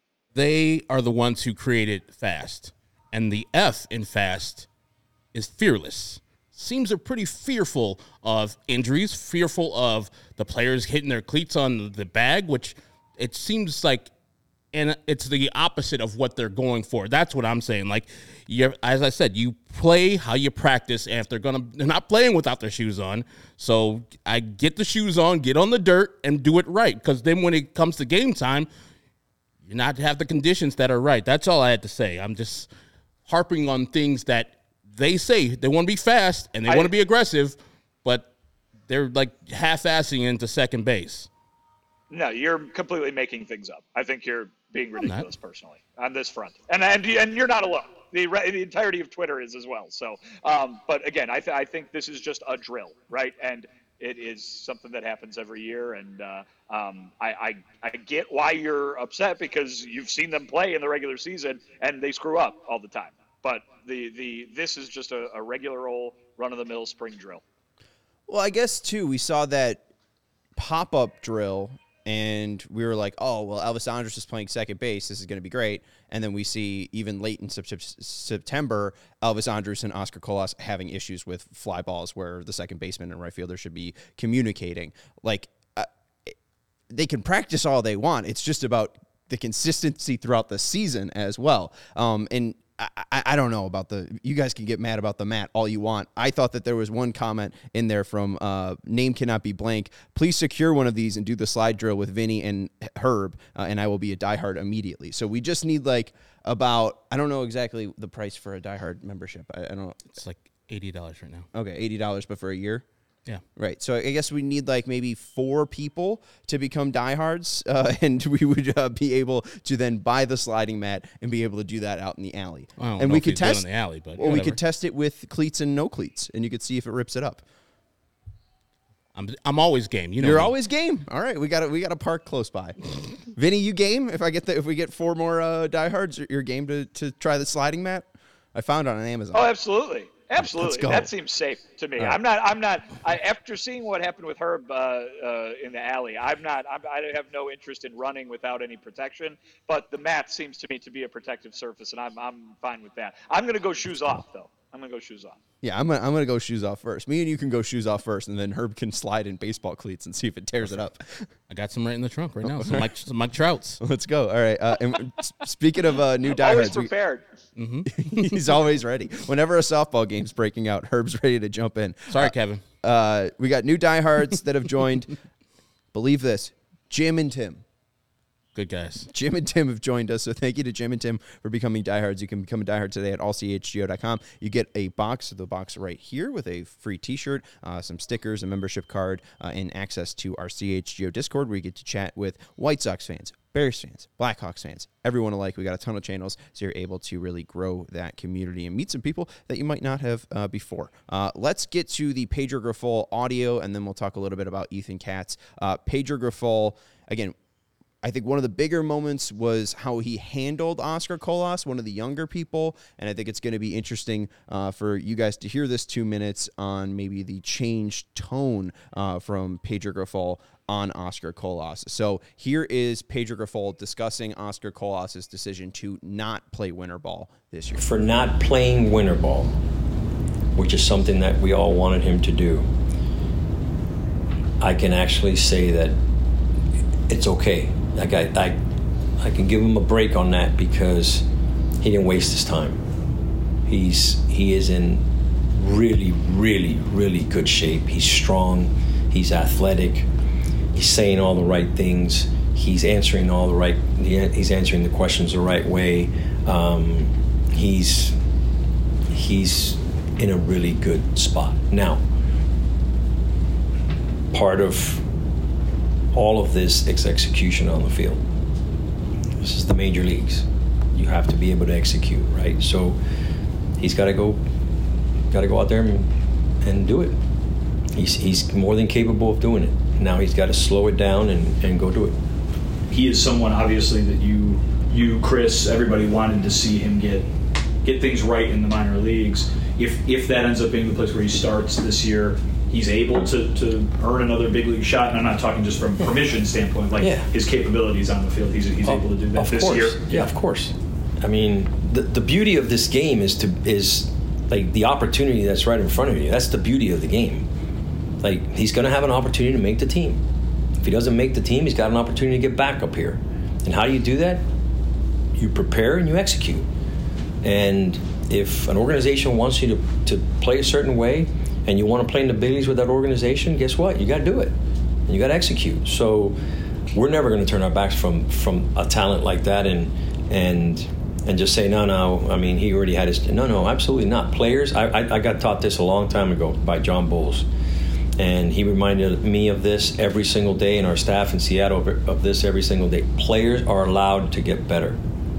They are the ones who created FAST, and the F in FAST is fearless. Seems they're pretty fearful of injuries, fearful of the players hitting their cleats on the bag, which it seems like, and it's the opposite of what they're going for. That's what I'm saying. Like, you, as I said, you play how you practice, and if they're gonna, they're not playing without their shoes on. So I get the shoes on, get on the dirt, and do it right. Because then when it comes to game time, you're not have the conditions that are right. That's all I had to say. I'm just harping on things that they say they want to be fast and they want to be aggressive, but they're like half-assing into second base. No, you're completely making things up. I think you're being ridiculous personally on this front, and and and you're not alone. The, the entirety of Twitter is as well. So, um, but again, I th- I think this is just a drill, right? And it is something that happens every year, and uh, um, I, I I get why you're upset because you've seen them play in the regular season and they screw up all the time. But the the this is just a, a regular old run-of-the-mill spring drill. Well, I guess too we saw that pop-up drill. And we were like, oh, well, Elvis Andrus is playing second base. This is going to be great. And then we see even late in September, Elvis Andrus and Oscar Colas having issues with fly balls where the second baseman and right fielder should be communicating. Like, uh, they can practice all they want. It's just about the consistency throughout the season as well. Um, and I, I, I don't know about the – you guys can get mad about the mat all you want. I thought that there was one comment in there from uh, name cannot be blank. Please secure one of these and do the slide drill with Vinny and Herb, uh, and I will be a diehard immediately. So we just need like about – I don't know exactly the price for a diehard membership. I, I don't know. It's like eighty dollars right now. Okay, eighty dollars, but for a year? Yeah. Right. So I guess we need like maybe four people to become diehards, uh, and we would uh, be able to then buy the sliding mat and be able to do that out in the alley. I don't and know we if could he's doing test it in the alley, but well, we whatever. could test it with cleats and no cleats, and you could see if it rips it up. I'm I'm always game. You know, You're me. always game. All right, we got we got a park close by. Vinny, you game? If I get the, if we get four more uh, diehards, you're game to to try the sliding mat. I found it on Amazon. Oh, absolutely. Absolutely, go. that seems safe to me. Right. I'm not. I'm not. I, after seeing what happened with Herb uh, uh, in the alley, I'm not. I'm, I have no interest in running without any protection. But the mat seems to me to be a protective surface, and I'm I'm fine with that. I'm going to go shoes off though. I'm going to go shoes off. Yeah, I'm gonna, I'm gonna go shoes off first. Me and you can go shoes off first, and then Herb can slide in baseball cleats and see if it tears it up. I got some right in the trunk right now. Some Mike, some Mike Trouts. Let's go. All right. Uh, and speaking of uh, new Always diehards, we- prepared. Mm-hmm. he's always ready. Whenever a softball game's breaking out, Herb's ready to jump in. Sorry, uh, Kevin. Uh, we got new diehards that have joined. Believe this, Jim and Tim. Good guys. Jim and Tim have joined us, so thank you to Jim and Tim for becoming diehards. You can become a diehard today at all c h g o dot com. You get a box, the box right here with a free t-shirt, uh, some stickers, a membership card, uh, and access to our C H G O Discord where you get to chat with White Sox fans, Bears fans, Blackhawks fans, everyone alike. We got a ton of channels, so you're able to really grow that community and meet some people that you might not have uh, before. Uh, let's get to the Pedro Grifol audio, and then we'll talk a little bit about Ethan Katz. Uh, Pedro Grifol, again, I think one of the bigger moments was how he handled Oscar Colas, one of the younger people, and I think it's going to be interesting uh, for you guys to hear this two minutes on maybe the changed tone uh, from Pedro Grifol on Oscar Colas. So here is Pedro Grifol discussing Oscar Colas' decision to not play winter ball this year. For not playing winter ball, which is something that we all wanted him to do, I can actually say that it's okay. Like I, I, I can give him a break on that because he didn't waste his time. He's he is in really, really, really good shape. He's strong. He's athletic. He's saying all the right things. He's answering all the right. He's answering the questions the right way. Um, he's he's in a really good spot now. Part of all of this is execution on the field. This is the major leagues. You have to be able to execute, right? So he's got to go, got to go out there and, and do it. He's he's more than capable of doing it. Now he's got to slow it down and, and go do it. He is someone, obviously, that you, you, Chris, everybody wanted to see him get get things right in the minor leagues. If if that ends up being the place where he starts this year, he's able to, to earn another big league shot, and I'm not talking just from permission standpoint, like yeah. his capabilities on the field. He's he's oh, able to do that of this course. year. Yeah, of course. I mean, the the beauty of this game is to is like the opportunity that's right in front of you. That's the beauty of the game. Like he's going to have an opportunity to make the team. If he doesn't make the team, he's got an opportunity to get back up here. And how do you do that? You prepare and you execute. And if an organization wants you to, to play a certain way and you want to play in the big leagues with that organization, guess what? You got to do it. And you got to execute. So we're never going to turn our backs from from a talent like that and and and just say, no, no, I mean, he already had his... No, no, absolutely not. Players, I, I, I got taught this a long time ago by John Bowles. And he reminded me of this every single day, and our staff in Seattle of, of this every single day. Players are allowed to get better.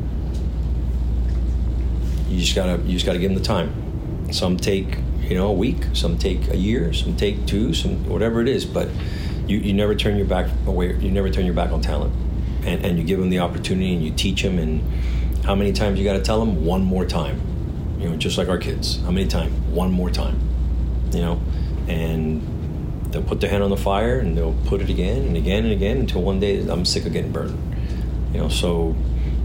You just gotta, you just gotta give them the time. Some take, you know, a week. Some take a year. Some take two. Some whatever it is. But you, you never turn your back away. You never turn your back on talent, and and you give them the opportunity, and you teach them. And how many times you got to tell them? One more time. You know, just like our kids. How many times? One more time. You know, and they'll put their hand on the fire and they'll put it again and again and again until one day I'm sick of getting burned. You know, so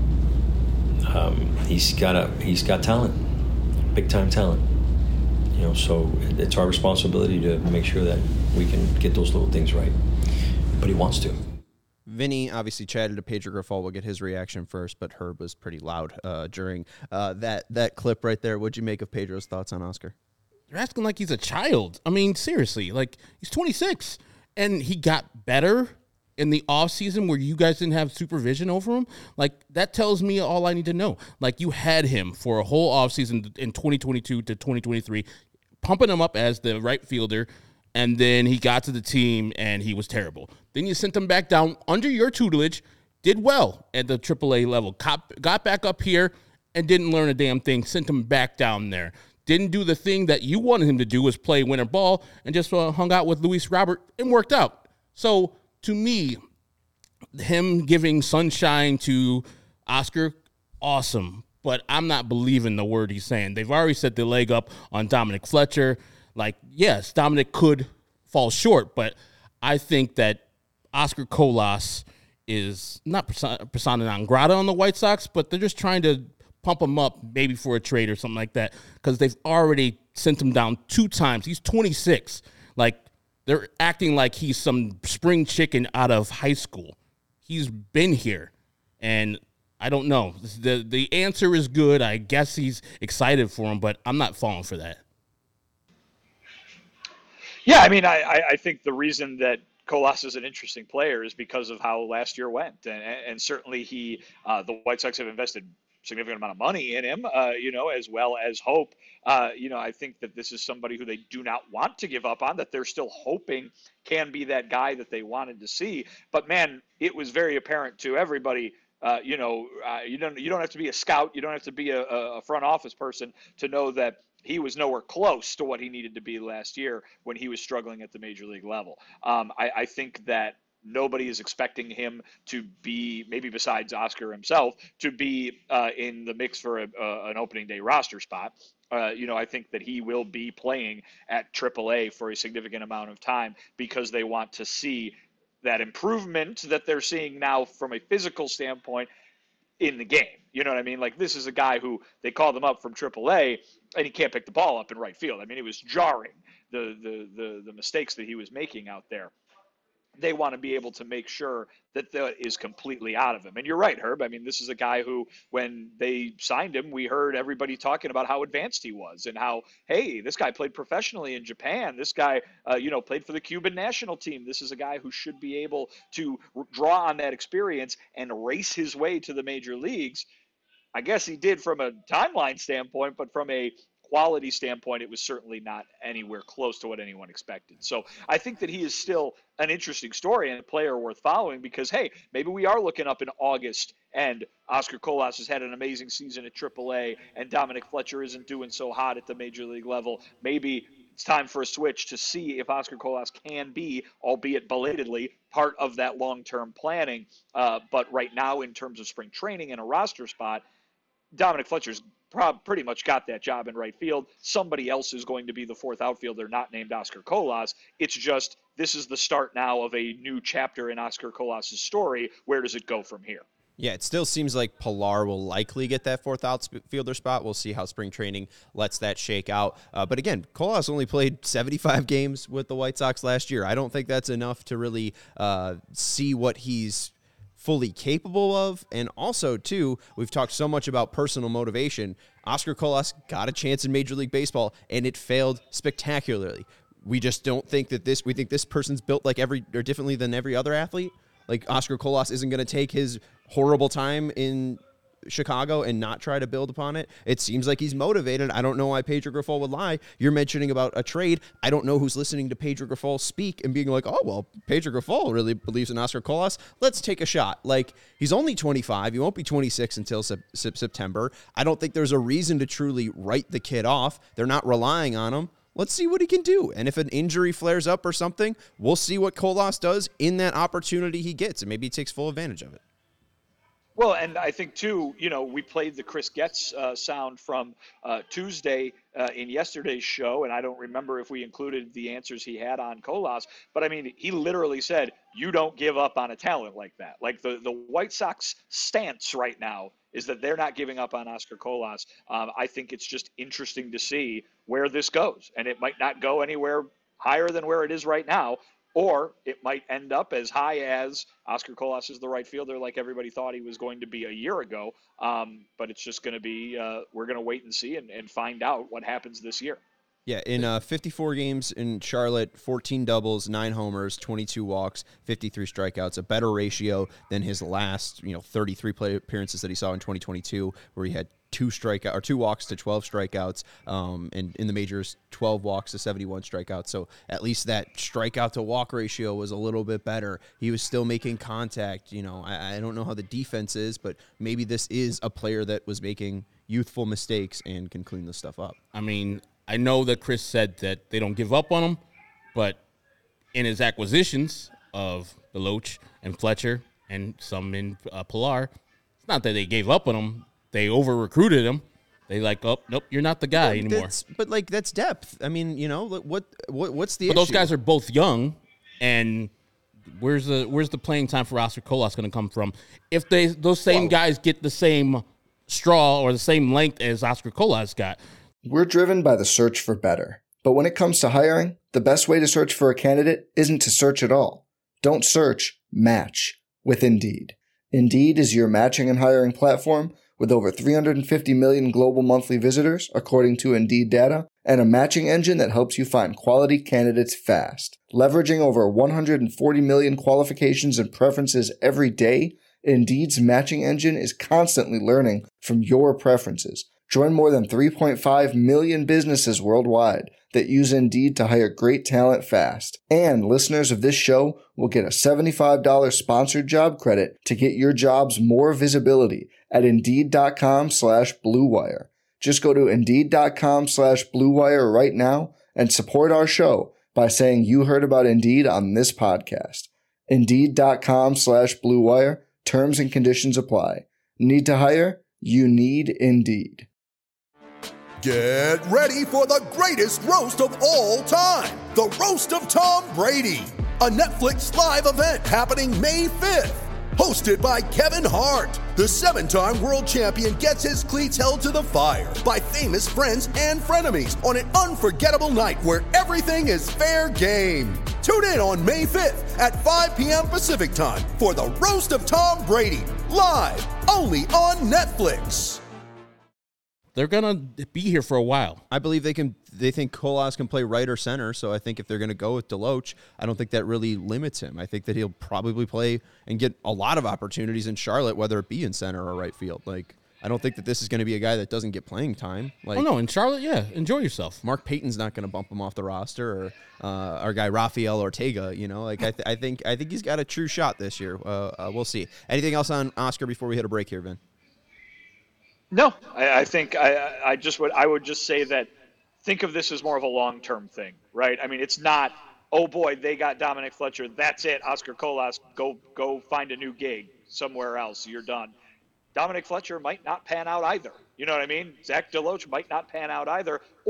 um, he's got a he's got talent, big time talent. You know, so it's our responsibility to make sure that we can get those little things right. But he wants to. Vinny obviously chatted to Pedro Grifol. We'll get his reaction first, but Herb was pretty loud uh, during uh, that that clip right there. What'd you make of Pedro's thoughts on Oscar? You're asking like he's a child. I mean, seriously, like he's twenty-six and he got better in the off season where you guys didn't have supervision over him. Like that tells me all I need to know. Like you had him for a whole off season in twenty twenty-two to twenty twenty-three, pumping him up as the right fielder. And then he got to the team and he was terrible. Then you sent him back down under your tutelage, did well at the triple A level, got, got back up here and didn't learn a damn thing, sent him back down there. Didn't do the thing that you wanted him to do, was play winter ball, and just uh, hung out with Luis Robert and worked out. So, to me, him giving sunshine to Oscar, awesome. But I'm not believing the word he's saying. They've already set the leg up on Dominic Fletcher. Like, yes, Dominic could fall short, but I think that Oscar Colas is not persona, persona non grata on the White Sox, but they're just trying to pump him up maybe for a trade or something like that because they've already sent him down two times. He's twenty-six. Like, they're acting like he's some spring chicken out of high school. He's been here, and I don't know. The, the answer is good. I guess he's excited for him, but I'm not falling for that. Yeah, I mean, I, I think the reason that Colas is an interesting player is because of how last year went, and, and certainly he, uh, the White Sox have invested significant amount of money in him, uh, you know, as well as hope. Uh, you know, I think that this is somebody who they do not want to give up on, that they're still hoping can be that guy that they wanted to see. But man, it was very apparent to everybody. Uh, you know, uh, you don't you don't have to be a scout, you don't have to be a, a front office person to know that he was nowhere close to what he needed to be last year when he was struggling at the major league level. Um, I, I think that nobody is expecting him to be, maybe besides Oscar himself, to be uh, in the mix for a, uh, an opening day roster spot. Uh, you know, I think that he will be playing at triple A for a significant amount of time because they want to see that improvement that they're seeing now from a physical standpoint in the game. You know what I mean? Like, this is a guy who they called him up from triple A and he can't pick the ball up in right field. I mean, it was jarring, the the the, the mistakes that he was making out there. They want to be able to make sure that that is completely out of him. And you're right, Herb. I mean, this is a guy who, when they signed him, we heard everybody talking about how advanced he was and how, hey, this guy played professionally in Japan. This guy, uh, you know, played for the Cuban national team. This is a guy who should be able to draw on that experience and race his way to the major leagues. I guess he did from a timeline standpoint, but from a quality standpoint, it was certainly not anywhere close to what anyone expected. So I think that he is still an interesting story and a player worth following because, hey, maybe we are looking up in August and Oscar Colas has had an amazing season at triple A and Dominic Fletcher isn't doing so hot at the major league level. Maybe it's time for a switch to see if Oscar Colas can be, albeit belatedly, part of that long-term planning. Uh, but right now, in terms of spring training and a roster spot, Dominic Fletcher's prob- pretty much got that job in right field. Somebody else is going to be the fourth outfielder, not named Oscar Colas. It's just this is the start now of a new chapter in Oscar Colas' story. Where does it go from here? Yeah, it still seems like Pilar will likely get that fourth outfielder spot. We'll see how spring training lets that shake out. Uh, but again, Colas only played seventy-five games with the White Sox last year. I don't think that's enough to really uh, see what he's fully capable of. And also, too, we've talked so much about personal motivation. Oscar Colas got a chance in Major League Baseball, and it failed spectacularly. We just don't think that this, we think this person's built like every, or differently than every other athlete. Like Oscar Colas isn't going to take his horrible time in Chicago and not try to build upon it. It seems like he's motivated. I don't know why Pedro Grifol would lie. You're mentioning about a trade. I don't know who's listening to Pedro Grifol speak and being like, oh, well, Pedro Grifol really believes in Oscar Colas. Let's take a shot. Like, he's only twenty-five. He won't be twenty-six until sep- sep- September. I don't think there's a reason to truly write the kid off. They're not relying on him. Let's see what he can do. And if an injury flares up or something, we'll see what Colas does in that opportunity he gets, and maybe he takes full advantage of it. Well, and I think, too, you know, we played the Chris Getz uh, sound from uh, Tuesday uh, in yesterday's show, and I don't remember if we included the answers he had on Colas, but, I mean, he literally said, you don't give up on a talent like that. Like, the, the White Sox stance right now is that they're not giving up on Oscar Colas. Um, I think it's just interesting to see where this goes, and it might not go anywhere higher than where it is right now. Or it might end up as high as Oscar Colas is the right fielder like everybody thought he was going to be a year ago. Um, but it's just going to be, uh, we're going to wait and see and, and find out what happens this year. Yeah, in uh, fifty-four games in Charlotte, fourteen doubles, nine homers, twenty-two walks, fifty-three strikeouts, a better ratio than his last, you know, thirty-three play appearances that he saw in twenty twenty-two, where he had two strikeout or two walks to twelve strikeouts, um, and in the majors, twelve walks to seventy-one strikeouts. So at least that strikeout to walk ratio was a little bit better. He was still making contact. You know, I, I don't know how the defense is, but maybe this is a player that was making youthful mistakes and can clean this stuff up. I mean, I know that Chris said that they don't give up on him, but in his acquisitions of Deloach and Fletcher and some in uh, Pilar, it's not that they gave up on him. They over-recruited him. They like, oh, nope, you're not the guy But anymore. that's- But, like, that's depth. I mean, you know, what what what's the But issue? those guys are both young, and where's the where's the playing time for Oscar Colas going to come from? If they those same guys get the same straw or the same length as Oscar Colas got. We're driven by the search for better. But when it comes to hiring, the best way to search for a candidate isn't to search at all. Don't search, match with Indeed. Indeed is your matching and hiring platform with over three hundred fifty million global monthly visitors, according to Indeed data, and a matching engine that helps you find quality candidates fast. Leveraging over one hundred forty million qualifications and preferences every day, Indeed's matching engine is constantly learning from your preferences. Join more than three point five million businesses worldwide that use Indeed to hire great talent fast. And listeners of this show will get a seventy-five dollars sponsored job credit to get your jobs more visibility at Indeed.com slash Blue Wire. Just go to Indeed.com slash Blue Wire right now and support our show by saying you heard about Indeed on this podcast. Indeed.com slash Blue Wire. Terms and conditions apply. Need to hire? You need Indeed. Get ready for the greatest roast of all time, the Roast of Tom Brady, a Netflix live event happening May fifth. Hosted by Kevin Hart, the seven-time world champion gets his cleats held to the fire by famous friends and frenemies on an unforgettable night where everything is fair game. Tune in on May fifth at five p.m. Pacific time for the Roast of Tom Brady, live only on Netflix. They're gonna be here for a while. I believe they can. They think Colas can play right or center. So I think if they're going to go with Deloach, I don't think that really limits him. I think that he'll probably play and get a lot of opportunities in Charlotte, whether it be in center or right field. Like, I don't think that this is going to be a guy that doesn't get playing time. Like, oh no, in Charlotte, yeah, enjoy yourself. Mark Payton's not going to bump him off the roster, or uh, our guy Rafael Ortega. You know, like I, th- I think I think he's got a true shot this year. Uh, uh, we'll see. Anything else on Oscar before we hit a break here, Vin? No, I, I think I, I just would I would just say that think of this as more of a long-term thing, right? I mean, it's not, oh boy, they got Dominic Fletcher, that's it, Oscar Colas, go go find a new gig somewhere else, you're done. Dominic Fletcher might not pan out either. You know what I mean? Zach Deloach might not pan out either. Or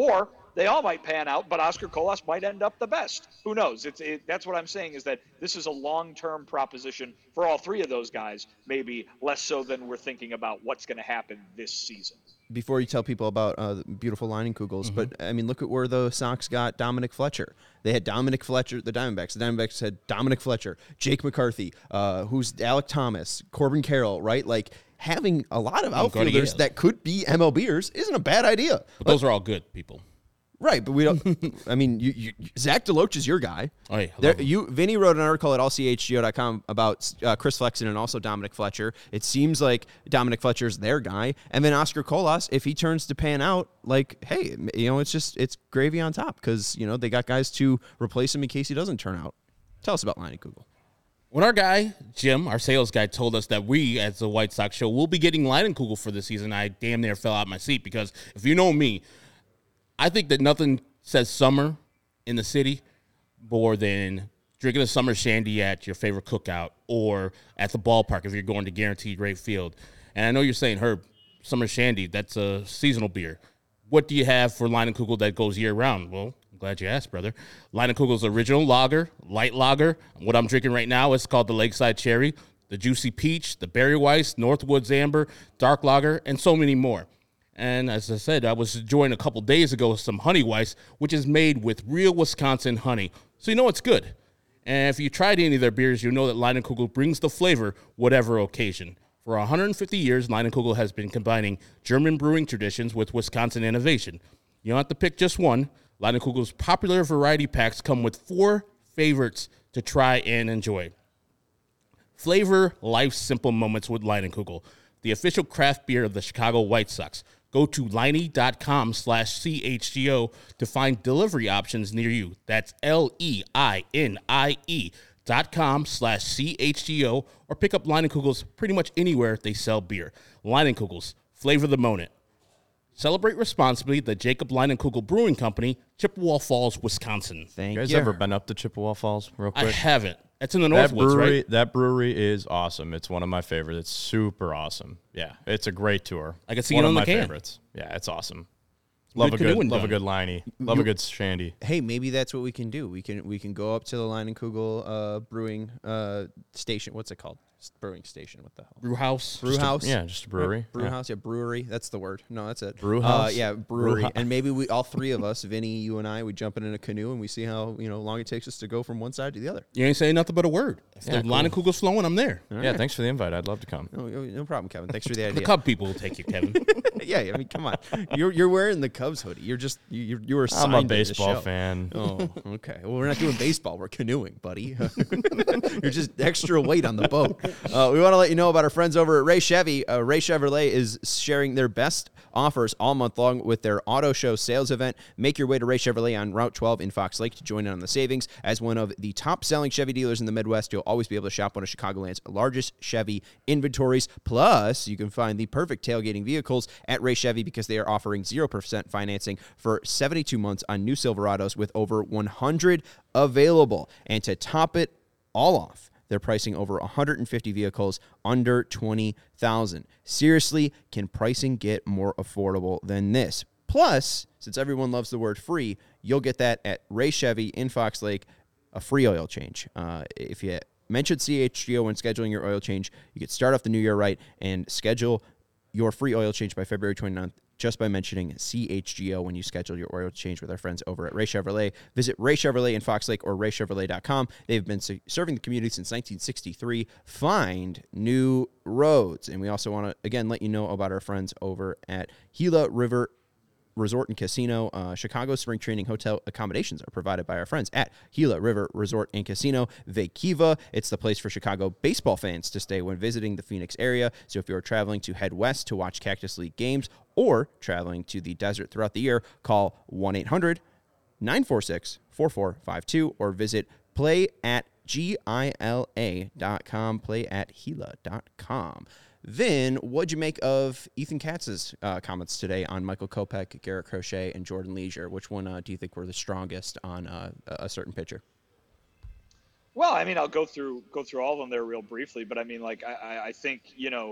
they all might pan out, but Oscar Colas might end up the best. Who knows? It's it, that's what I'm saying is that this is a long-term proposition for all three of those guys, maybe less so than we're thinking about what's going to happen this season. Before you tell people about uh, the beautiful Leinenkugels, Mm-hmm. but I mean, look at where the Sox got Dominic Fletcher. They had Dominic Fletcher, the Diamondbacks. The Diamondbacks had Dominic Fletcher, Jake McCarthy, uh, who's Alec Thomas, Corbin Carroll, right? Like having a lot of outfielders that could be M L Bers isn't a bad idea. But those are all good people. Right, but we don't. I mean, you, you, Zach DeLoach is your guy. Oh, yeah, I There, love him. you, Vinny wrote an article at all c h g o dot com about uh, Chris Flexen and also Dominic Fletcher. It seems like Dominic Fletcher's their guy, and then Oscar Colas, if he turns to pan out, like, hey, you know, it's just it's gravy on top because you know they got guys to replace him in case he doesn't turn out. Tell us about Leinenkugel. When our guy, Jim, our sales guy, told us that we, as the White Sox show, will be getting Leinenkugel for this season, I damn near fell out my seat because if you know me, I think that nothing says summer in the city more than drinking a summer shandy at your favorite cookout or at the ballpark if you're going to Guaranteed Rate Field. And I know you're saying, Herb, summer shandy, that's a seasonal beer. What do you have for Leinenkugel that goes year-round? Well, I'm glad you asked, brother. Leinenkugel's original lager, light lager. What I'm drinking right now is called the Lakeside Cherry, the Juicy Peach, the Berry Weiss, Northwoods Amber, Dark Lager, and so many more. And as I said, I was enjoying a couple days ago some Honey Weiss, which is made with real Wisconsin honey. So you know it's good. And if you tried any of their beers, you know that Leinenkugel brings the flavor whatever occasion. For one hundred fifty years, Leinenkugel has been combining German brewing traditions with Wisconsin innovation. You don't have to pick just one. Leinenkugel's popular variety packs come with four favorites to try and enjoy. Flavor life's simple moments with Leinenkugel, the official craft beer of the Chicago White Sox. Go to Leinie.com slash CHGO to find delivery options near you. That's L-E-I-N-I-E dot com slash C-H-G-O or pick up Leinenkugels pretty much anywhere they sell beer. Leinenkugels, flavor the moment. Celebrate responsibly. The Jacob Leinenkugel Brewing Company, Chippewa Falls, Wisconsin. Thank You guys ever been up to Chippewa Falls real quick? I haven't. That's in the that Northwoods, brewery, right? That brewery is awesome. It's one of my favorites. It's super awesome. Yeah, it's a great tour. I can see one it of on the my can. favorites. Yeah, it's awesome. Love Good a good, canoeing love a done. good liney. Love You- a good shandy. Hey, maybe that's what we can do. We can we can go up to the Leinenkugel uh, brewing uh, station. What's it called? S- Brewing station. What the hell? Brew house. Brew Just a- house. yeah, just a brewery. Brew Yeah. house. Yeah, brewery. That's the word. No, that's it. Brew Uh, house? yeah, brewery. Brew hou- And maybe we all three of us, Vinny, you and I, we jump in a canoe and we see how you know long it takes us to go from one side to the other. You ain't saying nothing but a word. If Yeah, the cool. Leinenkugel's flowing, I'm there. All Yeah, right. thanks for the invite. I'd love to come. No, no no problem, Kevin. Thanks for the The idea. Cub people will take you, Kevin. yeah, I mean, come on. You're you're wearing the Cubs hoodie. You're just you you're, you were I'm signed a to the baseball show. fan. Oh, okay. Well, we're not doing baseball. We're canoeing, buddy. You're just extra weight on the boat. Uh, we want to let you know about our friends over at Ray Chevy. Uh, Ray Chevrolet is sharing their best offers all month long with their auto show sales event. Make your way to Ray Chevrolet on Route twelve in Fox Lake to join in on the savings. As one of the top-selling Chevy dealers in the Midwest, you'll always be able to shop one of Chicagoland's largest Chevy inventories. Plus, you can find the perfect tailgating vehicles at Ray Chevy because they are offering zero percent financing for seventy-two months on new Silverados with over one hundred available. And to top it all off, they're pricing over one hundred fifty vehicles under twenty thousand dollars. Seriously, can pricing get more affordable than this? Plus, since everyone loves the word free, you'll get that at Ray Chevy in Fox Lake, a free oil change. Uh, if you mention C H G O when scheduling your oil change, you could start off the new year right and schedule your free oil change by February twenty-ninth just by mentioning C H G O when you schedule your oil change with our friends over at Ray Chevrolet. Visit Ray Chevrolet in Fox Lake or ray chevrolet dot com. They've been su- serving the community since nineteen sixty-three. Find new roads. And we also want to, again, let you know about our friends over at Gila River Resort and Casino. Uh, Chicago Spring Training Hotel accommodations are provided by our friends at Gila River Resort and Casino. Vakiva, it's the place for Chicago baseball fans to stay when visiting the Phoenix area. So if you're traveling to head west to watch Cactus League games or traveling to the desert throughout the year, call one eight hundred nine four six four four five two or visit play at G-I-L-A dot com, play at Gila dot com. Then, what'd you make of Ethan Katz's uh, comments today on Michael Kopech, Garrett Crochet, and Jordan Leisure? Which one uh, do you think were the strongest on uh, a certain pitcher? Well, I mean, I'll go through go through all of them there real briefly, but I mean, like, I, I think, you know,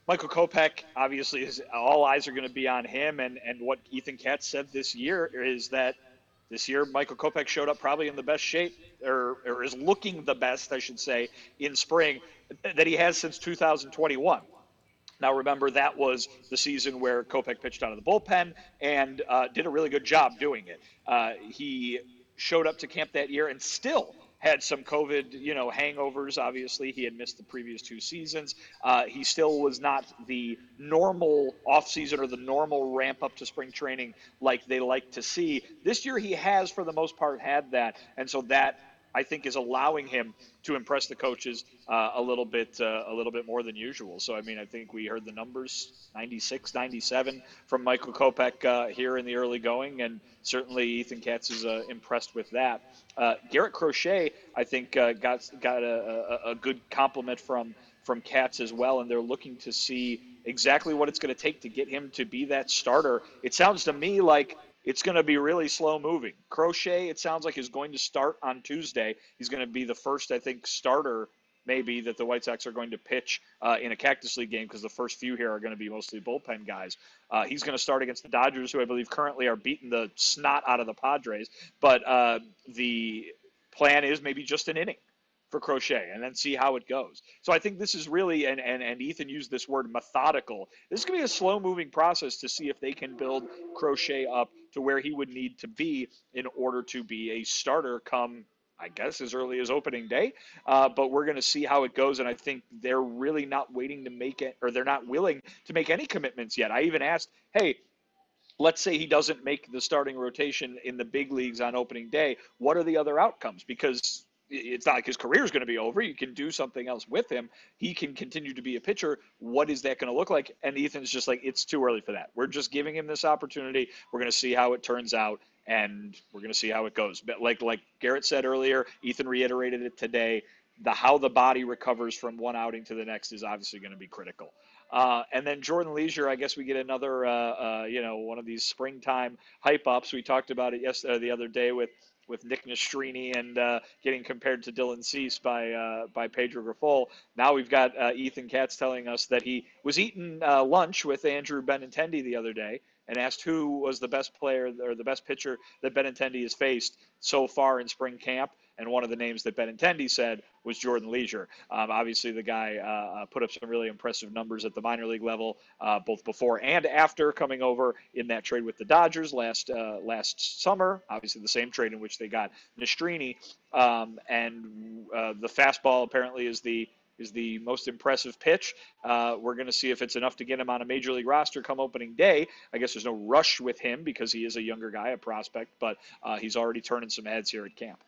Michael Kopech, obviously, is all eyes are going to be on him. And, and what Ethan Katz said this year is that this year Michael Kopech showed up probably in the best shape, or, or is looking the best, I should say, in spring that he has since two thousand twenty-one. Now, remember, that was the season where Kopech pitched out of the bullpen and uh, did a really good job doing it. Uh, he showed up to camp that year and still had some COVID, you know, hangovers. Obviously, he had missed the previous two seasons. Uh, he still was not the normal offseason or the normal ramp up to spring training like they like to see. This year, he has, for the most part, had that. And so that, I think, is allowing him to impress the coaches uh, a little bit uh, a little bit more than usual. So, I mean, I think we heard the numbers, ninety-six, ninety-seven from Michael Kopech uh, here in the early going, and certainly Ethan Katz is uh, impressed with that. Uh, Garrett Crochet, I think, uh, got got a, a, a good compliment from, from Katz as well, and they're looking to see exactly what it's going to take to get him to be that starter. It sounds to me like it's going to be really slow moving. Crochet, it sounds like, is going to start on Tuesday. He's going to be the first, I think, starter maybe that the White Sox are going to pitch uh, in a Cactus League game, because the first few here are going to be mostly bullpen guys. Uh, he's going to start against the Dodgers, who I believe currently are beating the snot out of the Padres. But uh, the plan is maybe just an inning for Crochet and then see how it goes. So I think this is really, and, and, and Ethan used this word, methodical. This is going to be a slow-moving process to see if they can build Crochet up to where he would need to be in order to be a starter come, I guess, as early as opening day. Uh, but we're going to see how it goes, and I think they're really not waiting to make it, or they're not willing to make any commitments yet. I even asked, hey, let's say he doesn't make the starting rotation in the big leagues on opening day. What are the other outcomes? Because it's not like his career is going to be over. You can do something else with him. He can continue to be a pitcher. What is that going to look like? And Ethan's just like, it's too early for that. We're just giving him this opportunity. We're going to see how it turns out, and we're going to see how it goes. But like like Garrett said earlier, Ethan reiterated it today, the how the body recovers from one outing to the next is obviously going to be critical. Uh, and then Jordan Leisure, I guess we get another, uh, uh, you know, one of these springtime hype ups. We talked about it yesterday, the other day with with Nick Nastrini and uh, getting compared to Dylan Cease by uh, by Pedro Grifol. Now we've got uh, Ethan Katz telling us that he was eating uh, lunch with Andrew Benintendi the other day and asked who was the best player or the best pitcher that Benintendi has faced so far in spring camp. And one of the names that Benintendi said was Jordan Leisure. Um, obviously, the guy uh, put up some really impressive numbers at the minor league level, uh, both before and after coming over in that trade with the Dodgers last uh, last summer. Obviously, the same trade in which they got Nastrini. Um, and uh, the fastball apparently is the is the most impressive pitch. Uh, we're going to see if it's enough to get him on a major league roster come opening day. I guess there's no rush with him because he is a younger guy, a prospect, but uh, he's already turning some heads here at camp.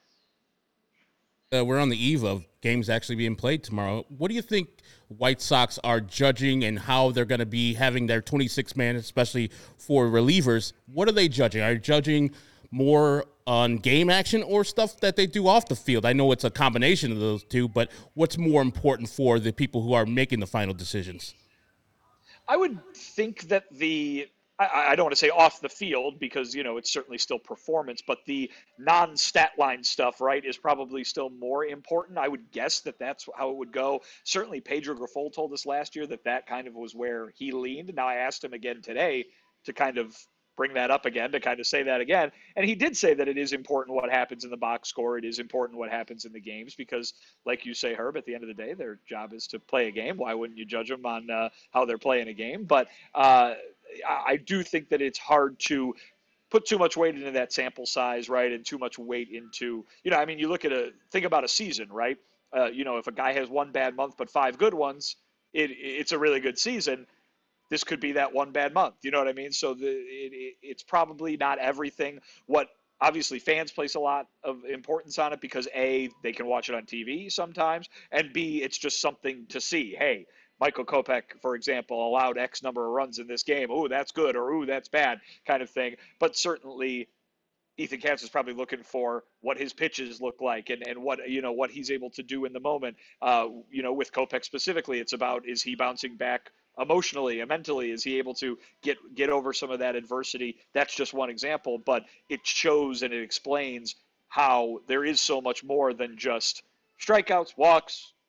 Uh, we're on the eve of games actually being played tomorrow. What do you think White Sox are judging and how they're going to be having their twenty-six man, especially for relievers? What are they judging? Are they judging more on game action or stuff that they do off the field? I know it's a combination of those two, but what's more important for the people who are making the final decisions? I would think that the I, I don't want to say off the field because, you know, it's certainly still performance, but the non-stat line stuff, right, is probably still more important. I would guess that that's how it would go. Certainly Pedro Grifol told us last year that that kind of was where he leaned. Now I asked him again today to kind of bring that up again, to kind of say that again. And he did say that it is important what happens in the box score. It is important what happens in the games because, like you say, Herb, at the end of the day, their job is to play a game. Why wouldn't you judge them on uh, how they're playing a game? But uh, I do think that it's hard to put too much weight into that sample size, right, and too much weight into, you know, I mean, you look at a, think about a season, right? Uh, you know, if a guy has one bad month but five good ones, it, it's a really good season. This could be that one bad month. You know what I mean? So the, it, it, it's probably not everything. What obviously fans place a lot of importance on it because A, they can watch it on T V sometimes, and B, it's just something to see. Hey, Michael Kopech, for example, allowed X number of runs in this game. Ooh, that's good, or ooh, that's bad, kind of thing. But certainly Ethan Katz is probably looking for what his pitches look like and, and what, you know, what he's able to do in the moment. Uh, you know, with Kopech specifically, it's about, is he bouncing back emotionally and mentally? Is he able to get get over some of that adversity? That's just one example, but it shows and it explains how there is so much more than just strikeouts, walks,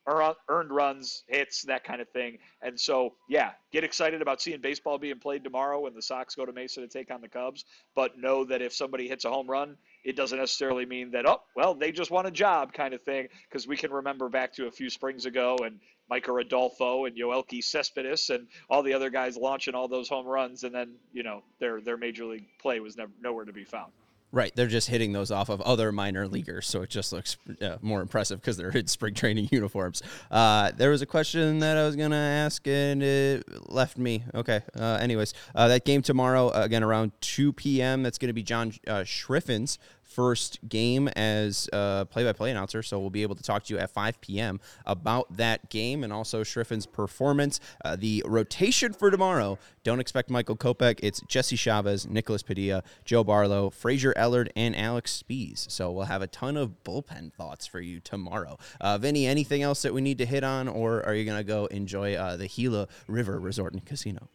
earned runs, hits, that kind of thing. And so, yeah, get excited about seeing baseball being played tomorrow when the Sox go to Mesa to take on the Cubs. But know that if somebody hits a home run, it doesn't necessarily mean that, oh, well, they just won a job kind of thing, because we can remember back to a few springs ago and Micah Rodolfo and Yoelqui Cespedes and all the other guys launching all those home runs, and then, you know, their their major league play was never, nowhere to be found. Right, they're just hitting those off of other minor leaguers, so it just looks uh, more impressive because they're in spring training uniforms. Uh, there was a question that I was going to ask, and it left me. Okay, uh, anyways, uh, that game tomorrow, uh, again, around two p.m., that's going to be John uh, Schriffin's first game as a play-by-play announcer, so we'll be able to talk to you at five p.m. about that game and also Schriffin's performance. Uh, the rotation for tomorrow, don't expect Michael Kopech. It's Jesse Chavez, Nicholas Padilla, Joe Barlow, Frazier Ellard, and Alex Spees. So we'll have a ton of bullpen thoughts for you tomorrow. Uh, Vinny, anything else that we need to hit on, or are you going to go enjoy uh, the Gila River Resort and Casino?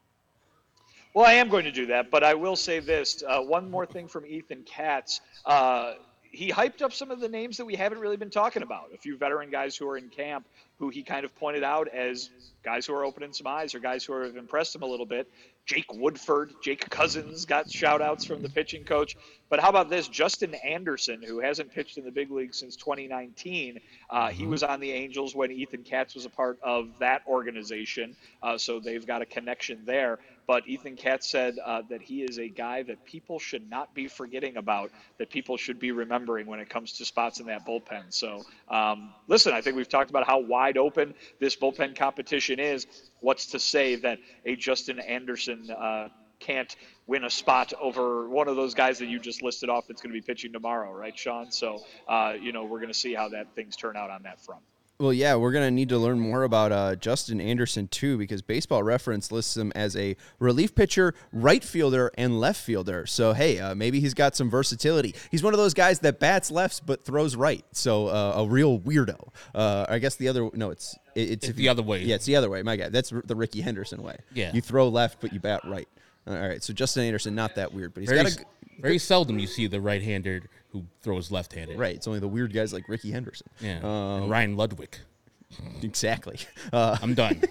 Well, I am going to do that, but I will say this. Uh, one more thing from Ethan Katz. Uh, he hyped up some of the names that we haven't really been talking about. A few veteran guys who are in camp who he kind of pointed out as guys who are opening some eyes or guys who have impressed him a little bit. Jake Woodford, Jake Cousins got shout-outs from the pitching coach. But how about this? Justin Anderson, who hasn't pitched in the big league since twenty nineteen. Uh, he was on the Angels when Ethan Katz was a part of that organization, uh, so they've got a connection there. But Ethan Katz said uh, that he is a guy that people should not be forgetting about, that people should be remembering when it comes to spots in that bullpen. So, um, listen, I think we've talked about how wide open this bullpen competition is. What's to say that a Justin Anderson uh, can't win a spot over one of those guys that you just listed off that's going to be pitching tomorrow, right, Sean? So, uh, you know, we're going to see how that things turn out on that front. Well, yeah, we're going to need to learn more about uh, Justin Anderson, too, because Baseball Reference lists him as a relief pitcher, right fielder, and left fielder. So, hey, uh, maybe he's got some versatility. He's one of those guys that bats lefts but throws right. So, uh, a real weirdo. Uh, I guess the other – no, it's – it, it's, it's the other way. Yeah, it's the other way. My guy. That's the Ricky Henderson way. Yeah. You throw left, but you bat right. All right, so Justin Anderson, not that weird, but he's very, got a – very seldom you see the right-hander who throws left-handed. Right, it's only the weird guys like Ricky Henderson. Yeah, um, and Ryan Ludwig. Exactly. Uh, I'm done.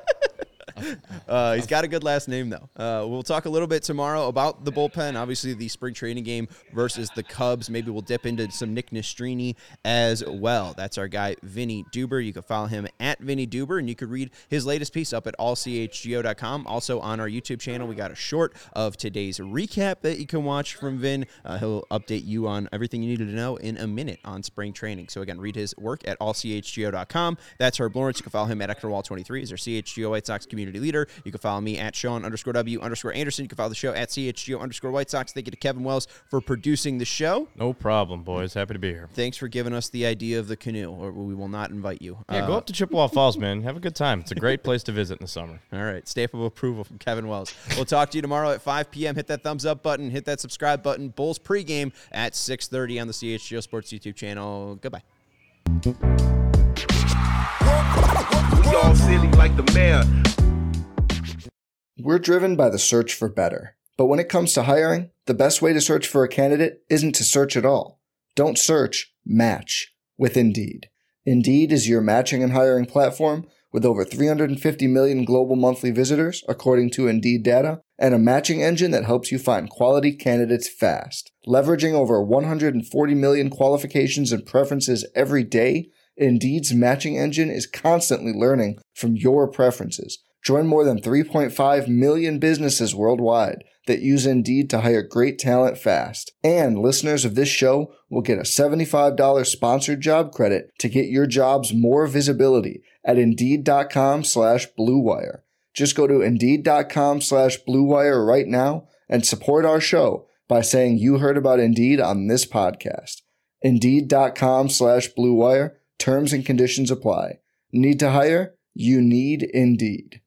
uh, he's got a good last name, though. Uh, we'll talk a little bit tomorrow about the bullpen. Obviously, the spring training game versus the Cubs. Maybe we'll dip into some Nick Nastrini as well. That's our guy, Vinny Duber. You can follow him at Vinny Duber, and you could read his latest piece up at all c h g o dot com. Also on our YouTube channel, we got a short of today's recap that you can watch from Vin. Uh, he'll update you on everything you needed to know in a minute on spring training. So, again, read his work at all c h g o dot com. That's Herb Lawrence. You can follow him at Ector Wall twenty-three. He's our C H G O White Sox community leader. You can follow me at Sean underscore W underscore Anderson. You can follow the show at C H G O underscore White Sox. Thank you to Kevin Wells for producing the show. No problem, boys. Happy to be here. Thanks for giving us the idea of the canoe, or we will not invite you. Yeah, uh, go up to Chippewa Falls, man. Have a good time. It's a great place to visit in the summer. All right. Stamp of approval from Kevin Wells. We'll talk to you tomorrow at five p.m. Hit that thumbs up button. Hit that subscribe button. Bulls pregame at six thirty on the C H G O Sports YouTube channel. Goodbye. Y'all silly like the mayor. We're driven by the search for better. But when it comes to hiring, the best way to search for a candidate isn't to search at all. Don't search, match with Indeed. Indeed is your matching and hiring platform with over three hundred fifty million global monthly visitors, according to Indeed data, and a matching engine that helps you find quality candidates fast. Leveraging over one hundred forty million qualifications and preferences every day, Indeed's matching engine is constantly learning from your preferences. Join more than three point five million businesses worldwide that use Indeed to hire great talent fast. And listeners of this show will get a seventy-five dollars sponsored job credit to get your jobs more visibility at Indeed.com slash Blue Wire. Just go to Indeed.com slash Blue Wire right now and support our show by saying you heard about Indeed on this podcast. Indeed.com slash Blue Wire. Terms and conditions apply. Need to hire? You need Indeed.